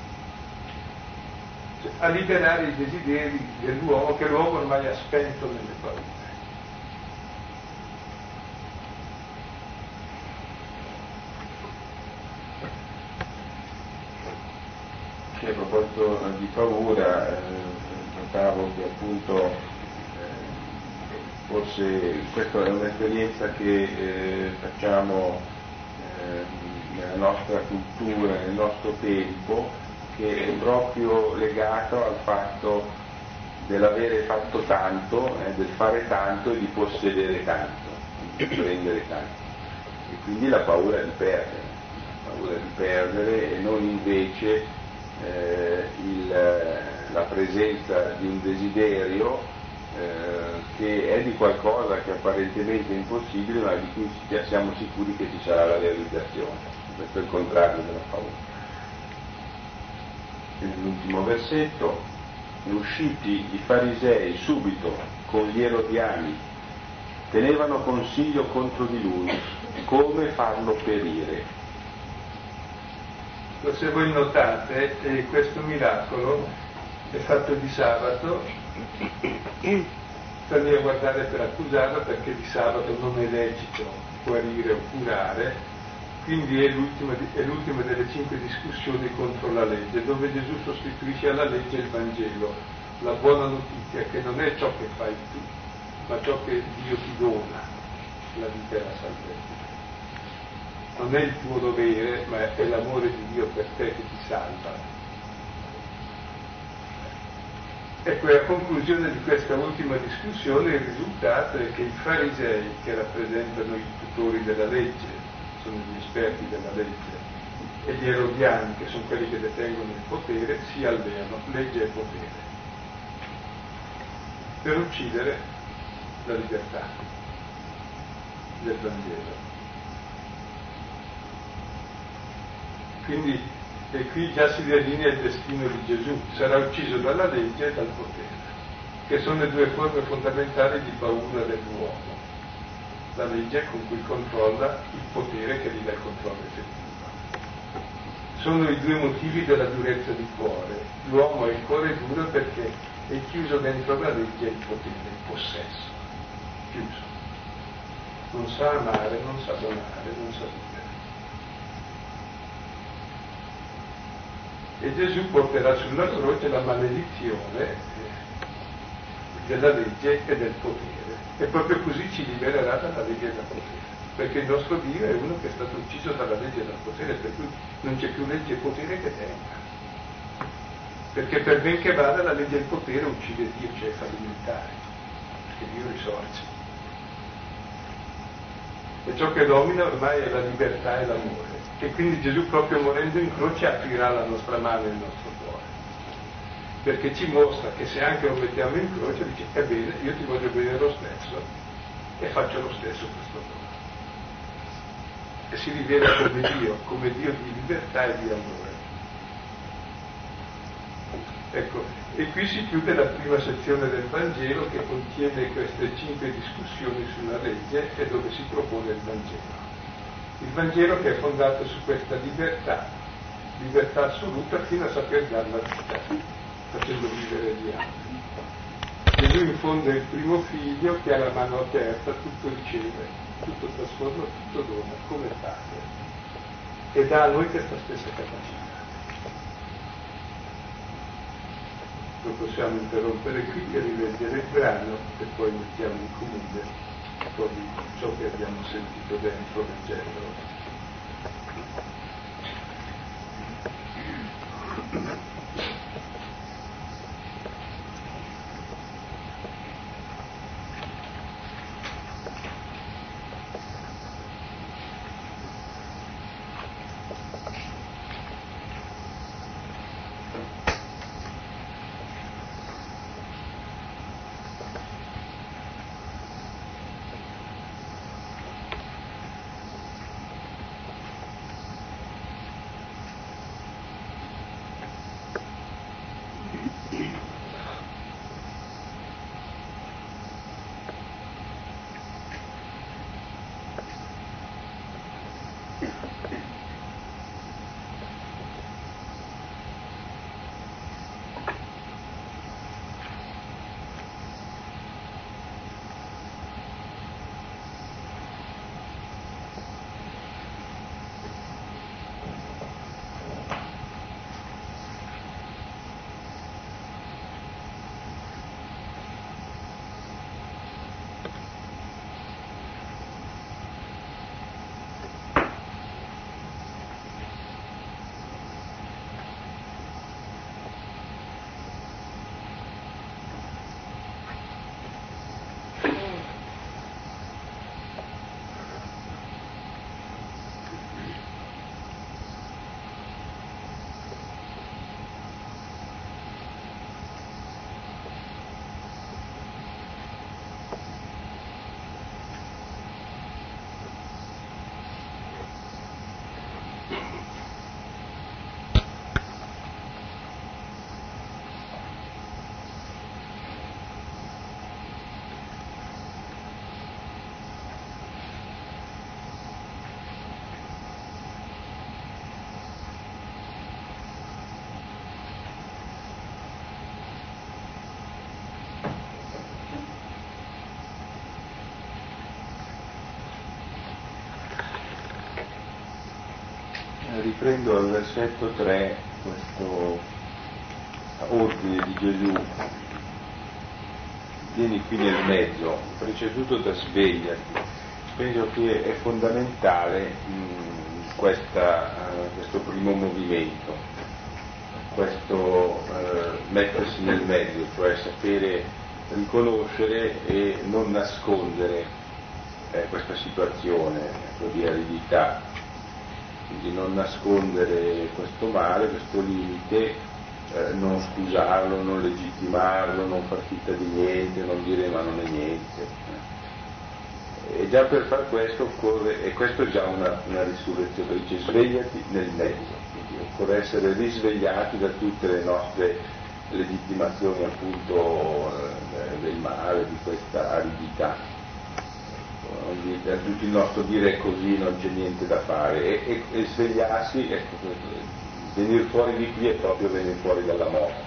cioè, a liberare i desideri dell'uomo che l'uomo ormai ha spento nelle paure. Sì, a proposito di paura, eh, notavo che appunto forse questa è un'esperienza che eh, facciamo eh, nella nostra cultura, nel nostro tempo, che è proprio legato al fatto dell'avere fatto tanto, eh, del fare tanto e di possedere tanto, di prendere tanto. E quindi la paura di perdere, la paura di perdere e non invece eh, il, la presenza di un desiderio Eh, che è di qualcosa che apparentemente è impossibile, ma di cui siamo sicuri che ci sarà la realizzazione. Questo è il contrario della paura. E nell'ultimo versetto: e usciti i farisei subito con gli erodiani, tenevano consiglio contro di lui, come farlo perire. Se voi notate, eh, questo miracolo è fatto di sabato, stanno a guardare per accusarlo, perché di sabato non è lecito guarire o curare, quindi è l'ultima, è l'ultima delle cinque discussioni contro la legge, dove Gesù sostituisce alla legge il Vangelo, la buona notizia che non è ciò che fai tu, ma ciò che Dio ti dona, la vita e la salvezza. Non è il tuo dovere, ma è l'amore di Dio per te che ti salva. Ecco, a conclusione di questa ultima discussione il risultato è che i farisei, che rappresentano i tutori della legge, sono gli esperti della legge, e gli erodiani, che sono quelli che detengono il potere, si alleano, legge e potere, per uccidere la libertà del Vangelo. Quindi e qui già si delinea il destino di Gesù, sarà ucciso dalla legge e dal potere, che sono le due forme fondamentali di paura dell'uomo. La legge con cui controlla il potere che gli dà il controllo effettivo. sono i due motivi della durezza di cuore. L'uomo ha il cuore duro perché è chiuso dentro la legge e il potere, il possesso, chiuso. Non sa amare, non sa donare, non sa vivere. E Gesù porterà sulla croce la maledizione della legge e del potere. E proprio così ci libererà dalla legge e dal potere. Perché il nostro Dio è uno che è stato ucciso dalla legge e dal potere, per cui non c'è più legge e potere che tenga. Perché per ben che vada la legge e il potere uccide Dio, cioè fa diventare, perché Dio risorge. E ciò che domina ormai è la libertà e l'amore. E quindi Gesù, proprio morendo in croce, aprirà la nostra mano e il nostro cuore. Perché ci mostra che se anche lo mettiamo in croce, dice, è bene, io ti voglio bene lo stesso e faccio lo stesso questo dono. E si rivela come Dio, come Dio di libertà e di amore. Ecco, e qui si chiude la prima sezione del Vangelo che contiene queste cinque discussioni sulla legge e dove si propone il Vangelo. Il Vangelo che è fondato su questa libertà, libertà assoluta fino a saper dare la vita, facendo vivere gli altri. Gesù infonde il primo figlio che ha la mano aperta, tutto riceve, tutto trasforma, tutto dona, come padre, e dà a noi questa stessa capacità. Lo possiamo interrompere qui e rileggere il brano e poi mettiamo in comune poi ciò che abbiamo sentito dentro leggendolo. Riprendo al versetto tre questo ordine di Gesù: vieni qui nel mezzo, preceduto da svegliati. Penso che è fondamentale mh, questa, uh, questo primo movimento, questo uh, mettersi nel mezzo, cioè sapere riconoscere e non nascondere eh, questa situazione di aridità. Quindi non nascondere questo male, questo limite, eh, non scusarlo, non legittimarlo, non far finta di niente, non dire ma non è niente. E già per far questo occorre, e questo è già una, una risurrezione, dice svegliati nel mezzo, quindi occorre essere risvegliati da tutte le nostre legittimazioni appunto eh, del male, di questa aridità. Da tutto il nostro dire così non c'è niente da fare e, e, e svegliarsi, ecco, venire fuori di qui è proprio venire fuori dalla morte.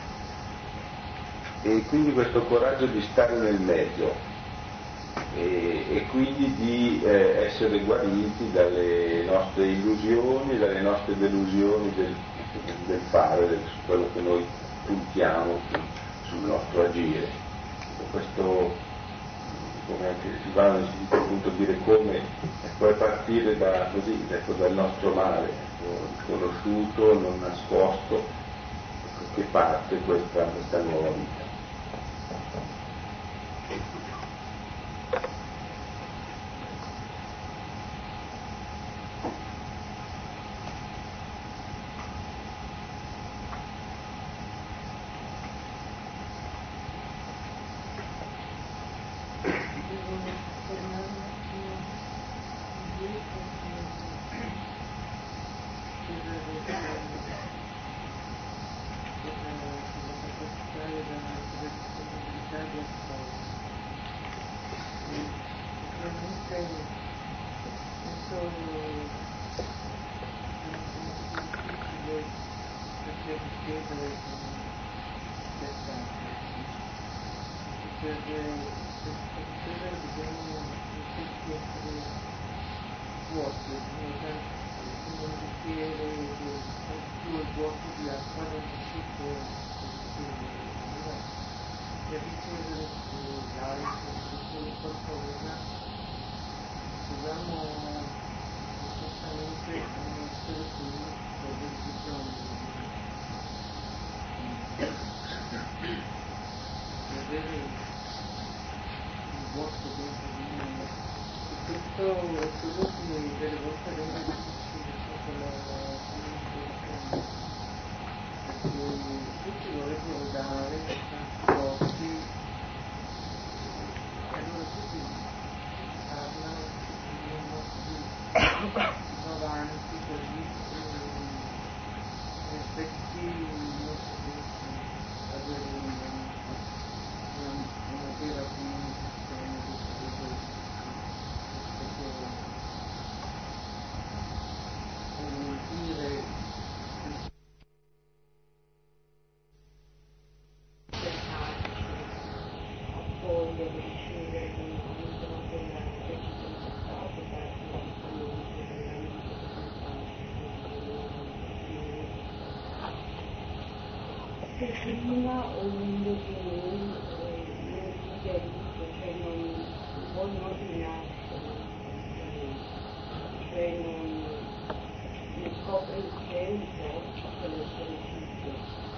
E quindi questo coraggio di stare nel mezzo e, e quindi di eh, essere guariti dalle nostre illusioni, dalle nostre delusioni del, del fare, del, su quello che noi puntiamo su, sul nostro agire. Questo, come anche Silvano ha sentito appunto dire come, ecco, è partire da, così, ecco, dal nostro male, ecco, sconosciuto, non nascosto, ecco, che parte questa, questa nuova vita. Prima ognuno di noi non si chiarisce, cioè non vuole ordinarsi, cioè non, non scopre il senso dell'essere figlio,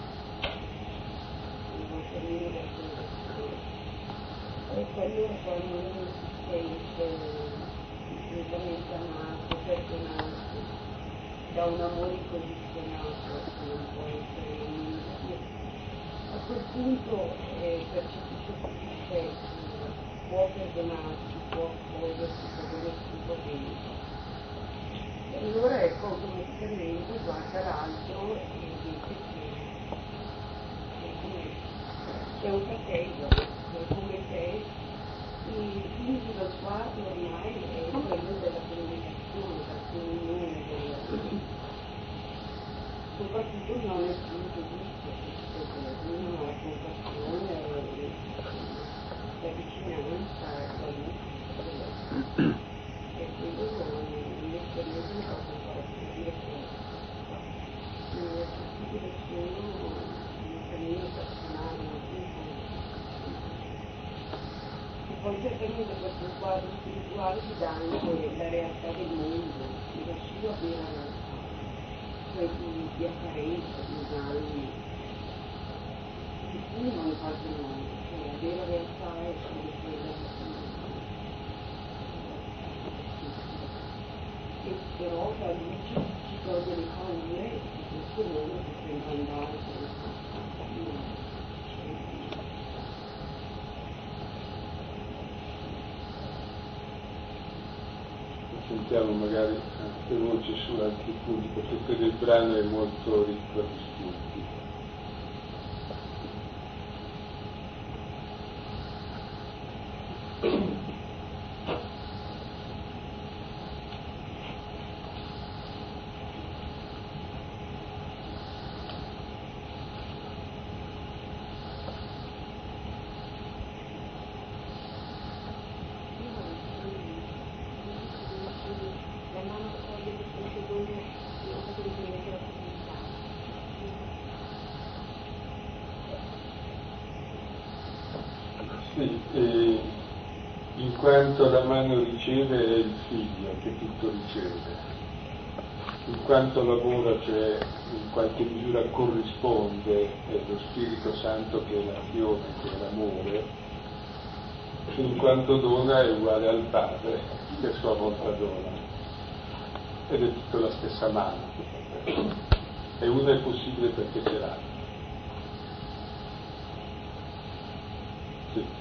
non vuole finire la conversione. E quello quando uno si sente completamente amato, perdonato, da un amore incondizionato che non può essere niente. A quel punto eh, percepisce tutti i difetti, può perdonarsi, può accogliersi, può volersi un po' bene. E allora ecco automaticamente guarda l'altro e dice che, che è un fratello, che è come te, e quindi lo sguardo ormai è quello della comunicazione, della comunione, della... soprattutto non è più giudizio. Uno la compassione, la vicinanza, la luce, e quello l'esperienza mi fa fare dire che non possibile solo un cammino personale, e poi certamente questo quadro spirituale ti dà anche la realtà del mondo, la sua vera realtà, cioè di, di apparenza, di usanti, di cui non quasi noi, cioè la vera realtà è solo quella di cui e però la luce ci toglie le paure e questo mondo si sembra andare per il fatto. Sentiamo magari anche voce su altri punti, perché il brano è molto ricco di spunti. Sì, e in quanto la mano riceve è il figlio che tutto riceve. In quanto lavora, cioè in qualche misura corrisponde, è lo Spirito Santo che è l'azione, che è l'amore, in quanto dona è uguale al Padre, che a sua volta dona. Ed è tutta la stessa mano. E una è possibile perché ce l'ha. Sì.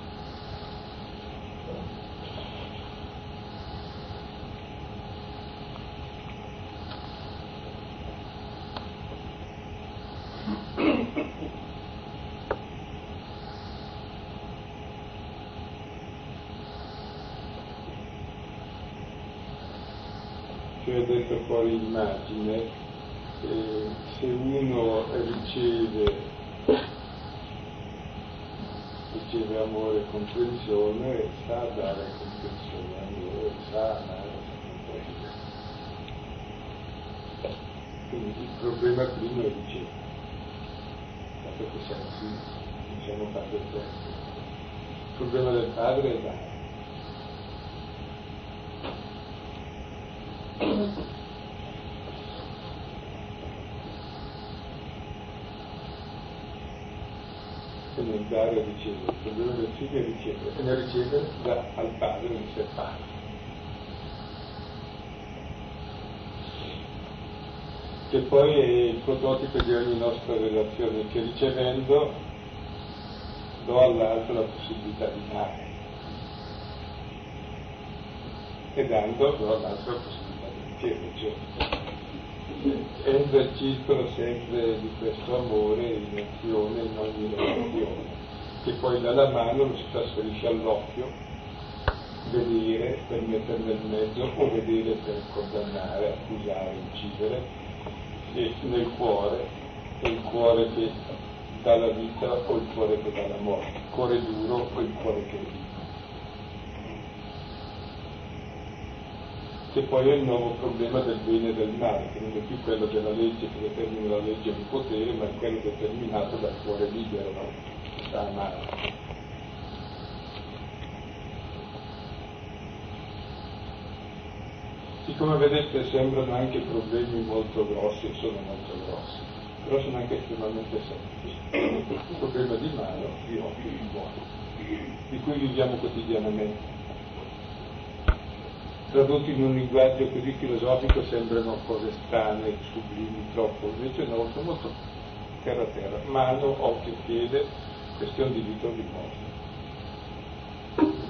Cioè, detto fuori l'immagine, eh, se uno riceve, riceve amore e comprensione, sa dare comprensione e amore, sa amare e comprendere. Quindi il problema primo è ricevere, dato che siamo figli, non siamo padre e figlio. Il problema del padre è dare. E nel dare e ricevere, il problema del figlio è ricevere, e nel ricevere dà al padre un essere padre. Che poi è il prototipo di ogni nostra relazione, che ricevendo do all'altro la possibilità di dare, e dando do all'altro la possibilità di ricevere, cioè entra il circolo sempre di questo amore in azione, in ogni relazione, che poi dalla mano lo si trasferisce all'occhio, vedere per mettere nel mezzo o vedere per condannare, accusare, uccidere, e nel cuore, è il cuore che dà la vita o il cuore che dà la morte, il cuore duro o il cuore che è vivo. Che poi è il nuovo problema del bene e del male, che non è più quello della legge che determina la legge e il potere, ma è quello determinato dal cuore libero, no? Da amare. Siccome vedete sembrano anche problemi molto grossi, e sono molto grossi, però sono anche estremamente semplici. Un problema di mano, di occhio, di cuore, di cui viviamo quotidianamente. Tradotti in un linguaggio così filosofico sembrano cose strane, sublimi, troppo, invece no, sono molto terra a terra, mano, occhio, piede, questione di vita o di morte.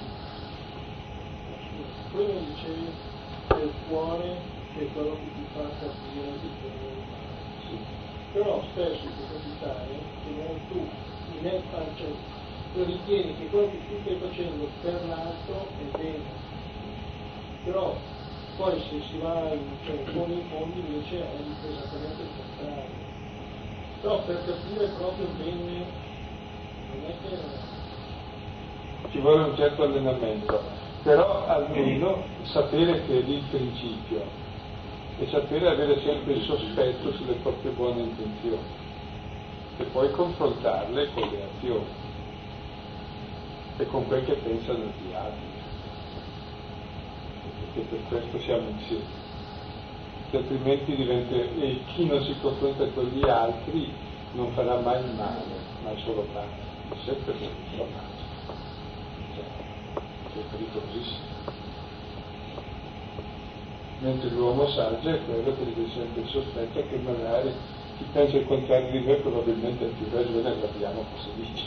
Poi mi dicevi del cuore che è quello che ti fa capire il bene e il male. Sì. Però spesso può capitare che tu, in cioè, tu ritieni che quello che tu stai facendo per l'altro è bene. Però poi se si va in, cioè, con i fondi invece è esattamente il contrario. Però per capire proprio bene non è che ci vuole un certo allenamento, però almeno sapere che è lì il principio e sapere avere sempre il sospetto sulle proprie buone intenzioni e poi confrontarle con le azioni e con quel che pensano gli altri. E per questo siamo insieme, se altrimenti diventa, e chi non si confronta con gli altri non farà mai il male, ma è solo pace, è sempre solo pace, cioè, è pericolosissimo. Mentre l'uomo saggio è quello che deve sempre il sospetto che magari chi pensa il contrario di me probabilmente ha più ragione, guardiamo cosa dice.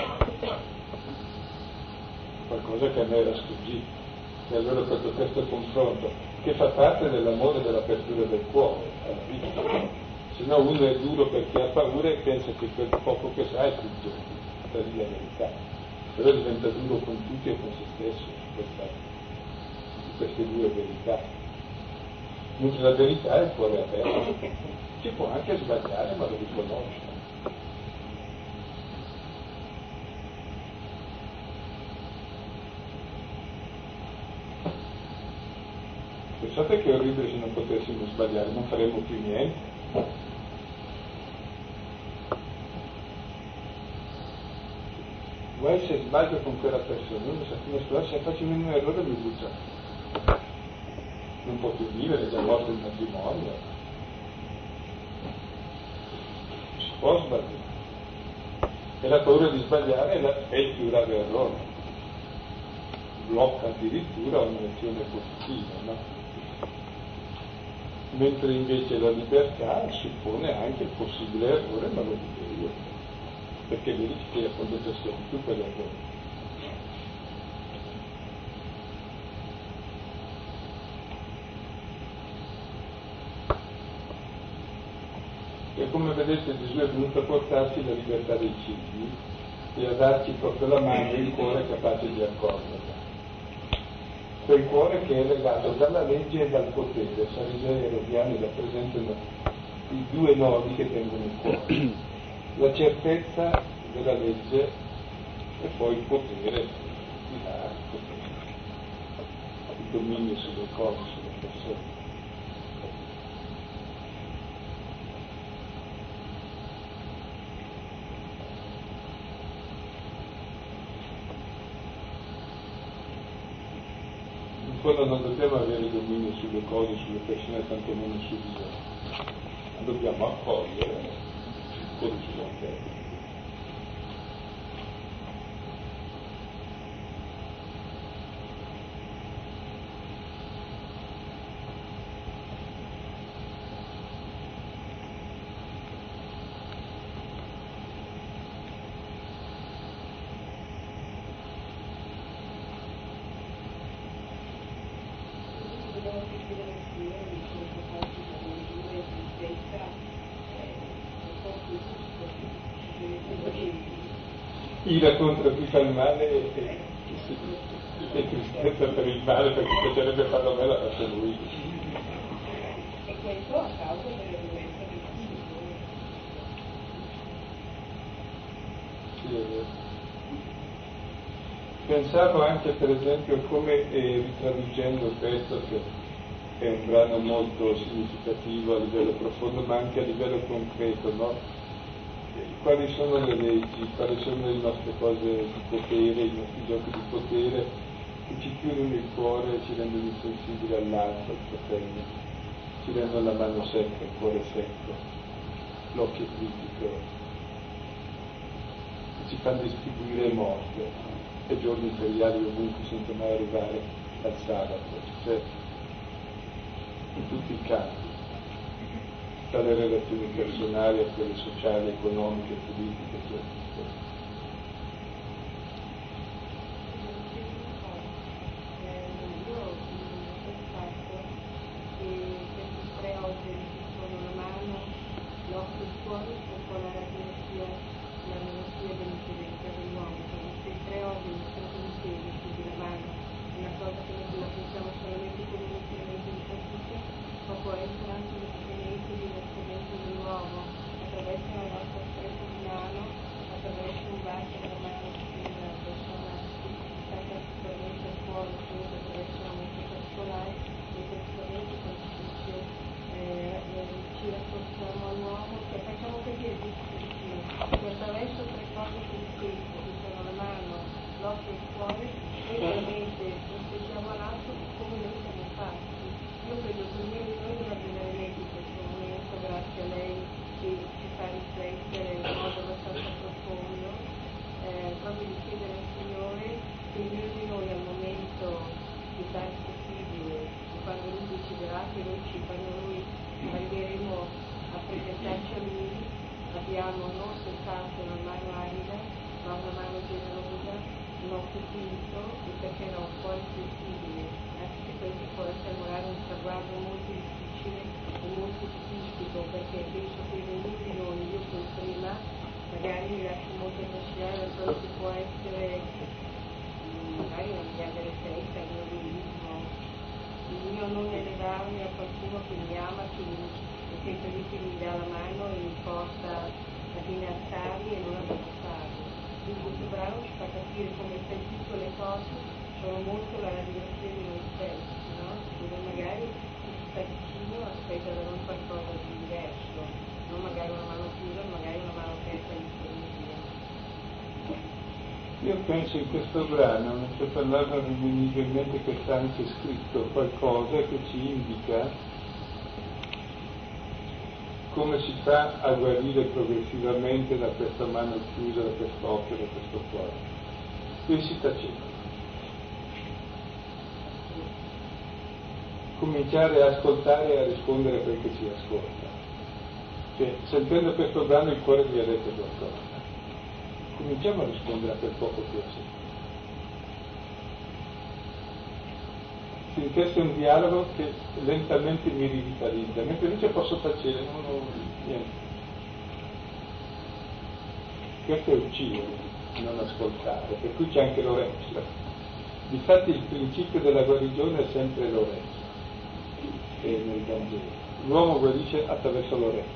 Qualcosa che a me era sfuggito. E allora proprio questo confronto, che fa parte dell'amore e dell'apertura del cuore alla vita, se no uno è duro perché ha paura e pensa che quel poco che sa è tutto, la via verità, però diventa duro con tutti e con se stesso questa, queste due verità. Mentre la verità è il cuore aperto, si può anche sbagliare ma lo riconosce. Pensate che è orribile se non potessimo sbagliare, non faremmo più niente. Guai se sbaglio con quella persona, non sa come scuola, se faccio un errore mi butta. Non può più vivere, è già morto il matrimonio. Non si può sbagliare. E la paura di sbagliare è, la, è il più grave errore. Blocca addirittura un'azione positiva, no? Mentre invece la libertà suppone anche il possibile errore, ma lo dico io, perché vedi che appunto c'è schiavitù per l'errore. E come vedete Gesù è venuto a portarci la libertà dei cigli e a darci proprio la mano e il cuore capace di accoglierla. Quel cuore che è legato dalla legge e dal potere. Farisei e Erodiani rappresentano i due nodi che tengono il cuore. La certezza della legge e poi il potere di dare, il dominio sulle cose, sulle persone. Quando non dobbiamo avere dominio sulle cose, sulle persone, tantomeno su di loro, ma dobbiamo accogliere quello che ci sono detto. Ira contro chi fa il male e, e, e tristezza per il male, perché piacerebbe farlo a me, l'ha fatto lui. E questo a causa della violenza del Sì, è vero. Pensavo anche per esempio come, eh, ritraducendo questo, che è un brano molto significativo a livello profondo, ma anche a livello concreto, no? Quali sono le leggi, quali sono le nostre cose di potere, i nostri giochi di potere che ci chiudono il cuore e ci rendono insensibili all'altro, al fratello, ci rendono la mano secca, il cuore secco, l'occhio critico, che ci fanno distribuire morte e giorni feriali ovunque senza mai arrivare al sabato, cioè in tutti i campi. Dalle relazioni personali a quelle sociali, economiche, politiche, eccetera. Io ho pensato che questi tre oggi che sono la mano, l'occhio e il cuore può la malattia, la malattia dell'intelligenza dell'uomo. Questi tre oggi sono insieme, quindi la mano è una cosa che noi la pensiamo solamente come un instrumento di pratica, ma può essere anche un strumento di innalzamento dell'uomo attraverso la nostra stretta di mano, attraverso un bacio della mano di una persona che sta particolarmente a cuore, quindi attraverso la mente particolare, e praticamente quando ci dice eh, ci rafforziamo all'uomo, cioè facciamo capire che attraverso tre cose concrete, che sono la mano, l'occhio e il cuore, noi veramente proteggiamo l'altro come noi siamo fatti. Io credo che ognuno di noi deve avere lei in questo momento, grazie a lei, che ci fa riflettere in modo abbastanza profondo, eh, proprio di chiedere al Signore che ognuno di noi al momento più tardi possibile, quando Lui deciderà che noi ci, quando noi arriveremo a presentarci a Lui, abbiamo non soltanto una mano arida, ma una mano generosa, un occhio finto e perché no, un cuore sensibile, anche se questo può essere magari un traguardo molto difficile e molto psichico, perché penso che ognuno di noi, io poi prima, magari mi lascio molto trascinare da quello che può essere magari una grande referenza al mio egoismo, il mio non elevarmi a qualcuno che mi ama, che mi, è sempre lì che mi dà la mano e mi porta ad innalzarmi e non ad abbassarmi. Quindi questo brano ci fa capire come queste piccole cose sono molto la realizzazione di noi stessi, no? Dove magari chi ci sta vicino aspetta da noi qualcosa di diverso, non magari una mano chiusa, magari una mano aperta e disponibile. E io penso in questo brano, mentre parlavano mi veniva in mente che sta anche scritto qualcosa che ci indica come si fa a guarire progressivamente da questa mano chiusa, da quest'occhio, da questo cuore. Qui si taceva. Cominciare a ascoltare e a rispondere a quel che si ascolta. Cioè, sentendo questo brano il cuore vi ha detto qualcosa. Cominciamo a rispondere a quel poco che ho sentito. Si intesse un dialogo che lentamente mi rivitalizza, mentre invece posso tacere, non ho niente. Questo è uccidere, non ascoltare, per cui c'è anche l'orecchio. Difatti il principio della guarigione è sempre l'orecchio. E nel Vangelo l'uomo guarisce attraverso l'orecchio.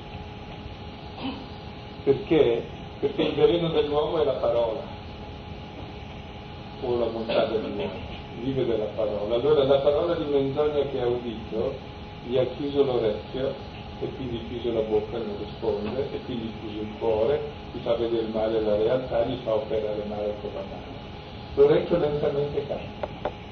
Perché? Perché il veleno dell'uomo è la parola, o la bontà dell'uomo, vive della parola. Allora la parola di menzogna che ha udito gli ha chiuso l'orecchio e quindi chiuso la bocca, non risponde, e quindi chiuso il cuore, gli fa vedere male la realtà, gli fa operare male con la mano. L'orecchio lentamente cambia.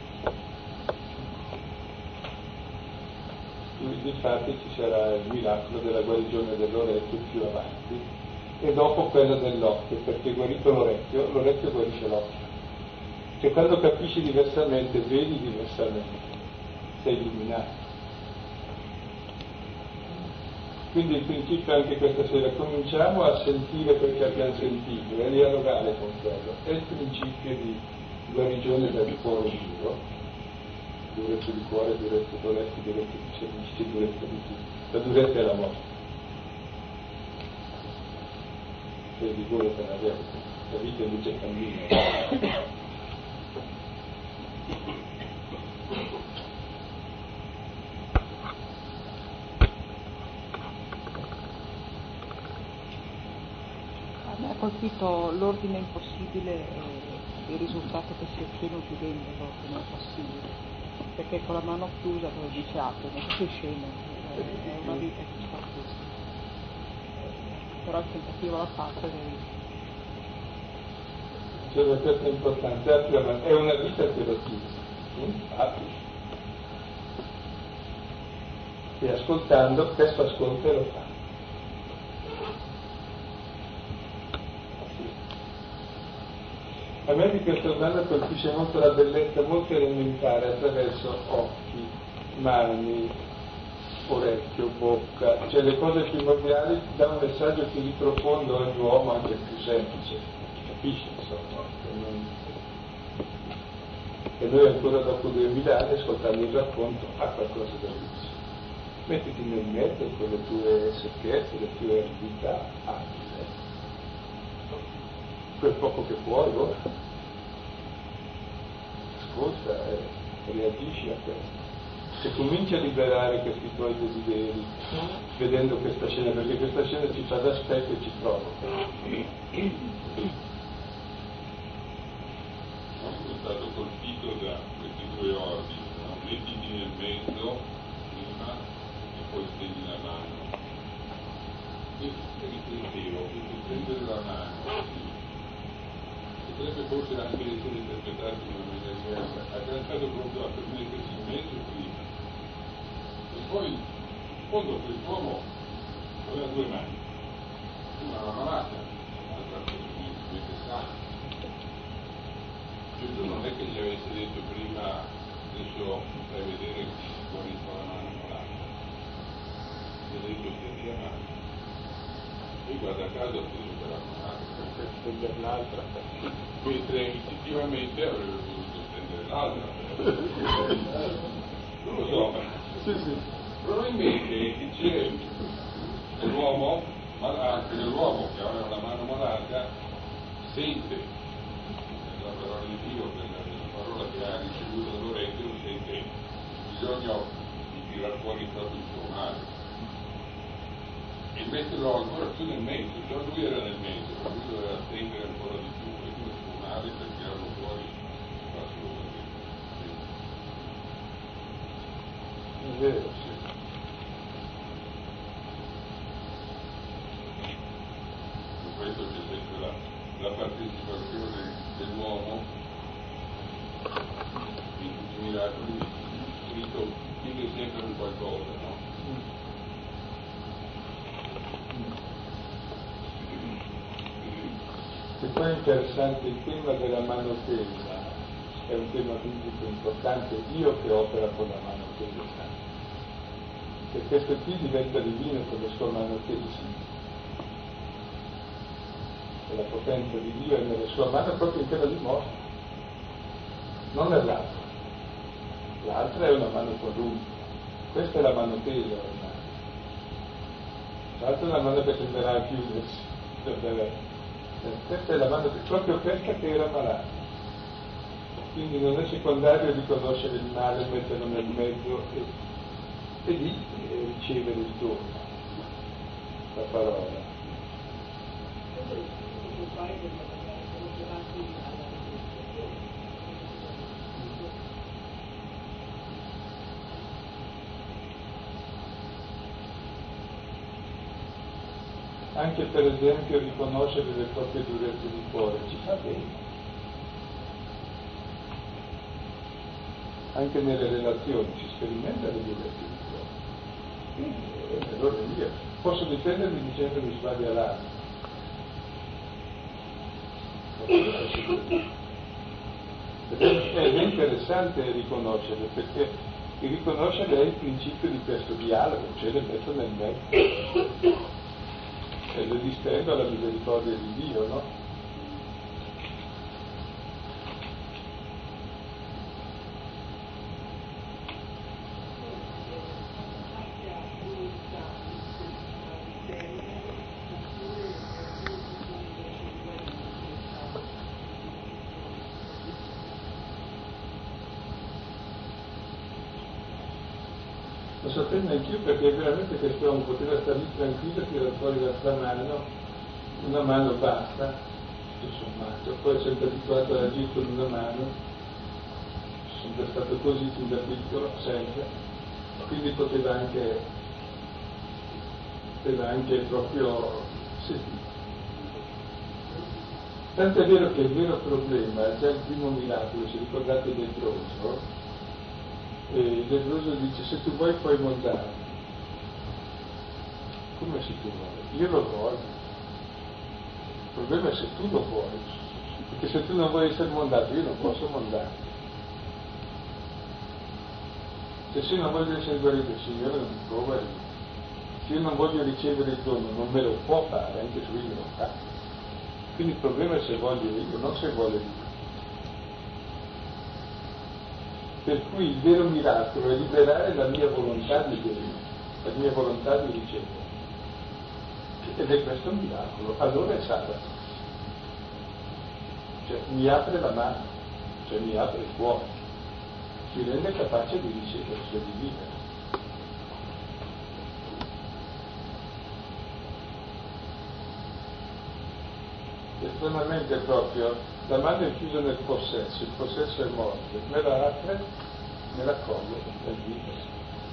Quindi infatti ci sarà il miracolo della guarigione dell'orecchio più avanti e dopo quella dell'occhio, perché guarito l'orecchio, l'orecchio guarisce l'occhio. Cioè quando capisci diversamente, vedi diversamente, sei illuminato. Quindi il principio anche questa sera, cominciamo a sentire quel che abbiamo sentito e a dialogare con quello. È il principio di guarigione del cuore duro. Durezza di cuore, durezza d'orecchio, durezza di cervici, durezza di tutto. La durezza è la morte. Se il vigore per la vita, la vita invece cammina. A me ha colpito l'ordine impossibile e il risultato che si ottiene chiudendo l'ordine possibile. Perché con la mano chiusa lo dice apre, ma che scemo, è una vita che sta chiusa. Però il tentativo l'ha fatto ed è Cioè, questo è importante, è una vita che lo chiude, apri. E ascoltando, questo ascolta e lo fa. A me di questo brano colpisce molto la bellezza molto elementare attraverso occhi, mani, orecchio, bocca, cioè le cose primordiali dà un messaggio così profondo a ogni uomo, anche più semplice, capisci insomma, che, non... che noi ancora dopo duemila anni ascoltando il racconto ha qualcosa da dire. Mettiti nel mezzo con le tue secchezze, le tue eredità, anche quel poco che puoi ora, ascolta e reagisci a questo. Se cominci a liberare questi tuoi desideri, vedendo questa scena, perché questa scena ci fa da specchio e ci provoca. Sono stato colpito da questi due ordini, no? Mettiti nel mezzo prima e poi stendi la mano. E riflettevo, che prendere la mano potrebbe forse anche essere interpretato in una maniera diversa, ha lanciato proprio a permettersi in mezzo prima. E poi, in fondo, quest'uomo aveva due mani, una la malata, l'altra assolutamente sana. Certo non è che gli avesse detto prima, adesso fai vedere che si pone con la mano malata. Gli ha detto stendi la mano. E guarda caso ha preso per la malata per stendere l'altra, mentre istintivamente avrebbe voluto stendere l'altra. Non lo so, sì, sì. Probabilmente c'è l'uomo malato, l'uomo che aveva la mano malata sente la parola di Dio, la parola che ha ricevuto dall'orecchio, sente il bisogno di tirar fuori proprio il suo male e metterlo ancora più nel mezzo. Già lui era nel mezzo, ma lui doveva stendere ancora di più e come suo male per tirarlo fuori assolutamente. È vero, sì. Per questo c'è sempre la, la partecipazione dell'uomo, di tutti i miracoli, Cristo chiede sempre un qualcosa, no? E poi è interessante il tema della mano tesa, è un tema biblico importante, Dio che opera con la mano tesa, e questo qui diventa divino con le sue mano tesi, e la potenza di Dio è nelle sue mani proprio in quella dimostra, non nell'altra, l'altra è una mano qualunque, questa è la mano tesa ormai, l'altra è una mano che tenderà a chiudersi, questa è la mano, proprio questa che era malata, quindi non è secondario riconoscere il male, metterlo nel mezzo e, e lì e ricevere il dono, la parola. Anche per esempio riconoscere le proprie durezze di cuore ci fa bene. Anche nelle relazioni si sperimenta le durezze di cuore. Quindi è un errore mio. Posso difendermi dicendo mi sbaglia l'altro. Ed è, è interessante riconoscere, perché il riconoscere è il principio di questo dialogo, cioè le metto nel mezzo. E le distendo alla misericordia di Dio, no? Lo sapevo anch'io perché veramente quest'uomo poteva stare lì tranquillo, tirare fuori l'altra mano, una mano basta, tutto sommato, poi è sempre abituato a agire con una mano, sono sempre stato così fin da piccolo, sempre, quindi poteva anche, poteva anche proprio, sì. Tanto è vero che il vero problema è già il primo miracolo, se ricordate il lebbroso, e il lebbroso dice se tu vuoi puoi mondare. Come se tu vuoi? Io lo voglio. Il problema è se tu lo vuoi, perché se tu non vuoi essere mondato io non posso mondare. Se io non voglio essere guarito il Signore non mi può guarire. Se io non voglio ricevere il dono non me lo può fare, anche se lui me lo fa. Quindi il problema è se voglio io, non se vuole io. Per cui il vero miracolo è liberare la mia volontà di bene, la mia volontà di ricevere. Ed è questo un miracolo, allora è sabato. Cioè mi apre la mano, cioè mi apre il cuore, mi rende capace di ricevere, cioè di vivere. Estremamente proprio, la mano è chiusa nel possesso, il possesso è morto, me la apre, me la accoglie nel vivere.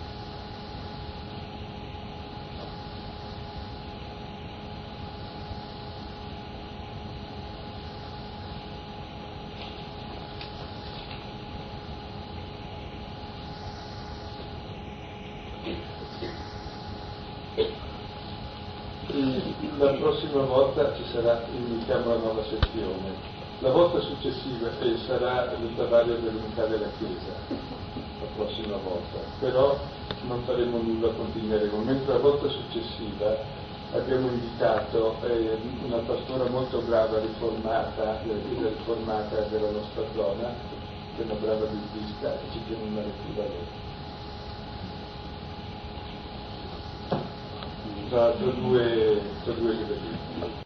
La prossima volta ci sarà, iniziamo la nuova sezione, la volta successiva eh, sarà il travaglio dell'unità della Chiesa, la prossima volta, però non faremo nulla, continueremo, mentre la volta successiva abbiamo invitato eh, una pastora molto brava, riformata, eh, riformata della nostra zona, che è una brava biblista, e ci tiene una lettura lei. Tra due, tra due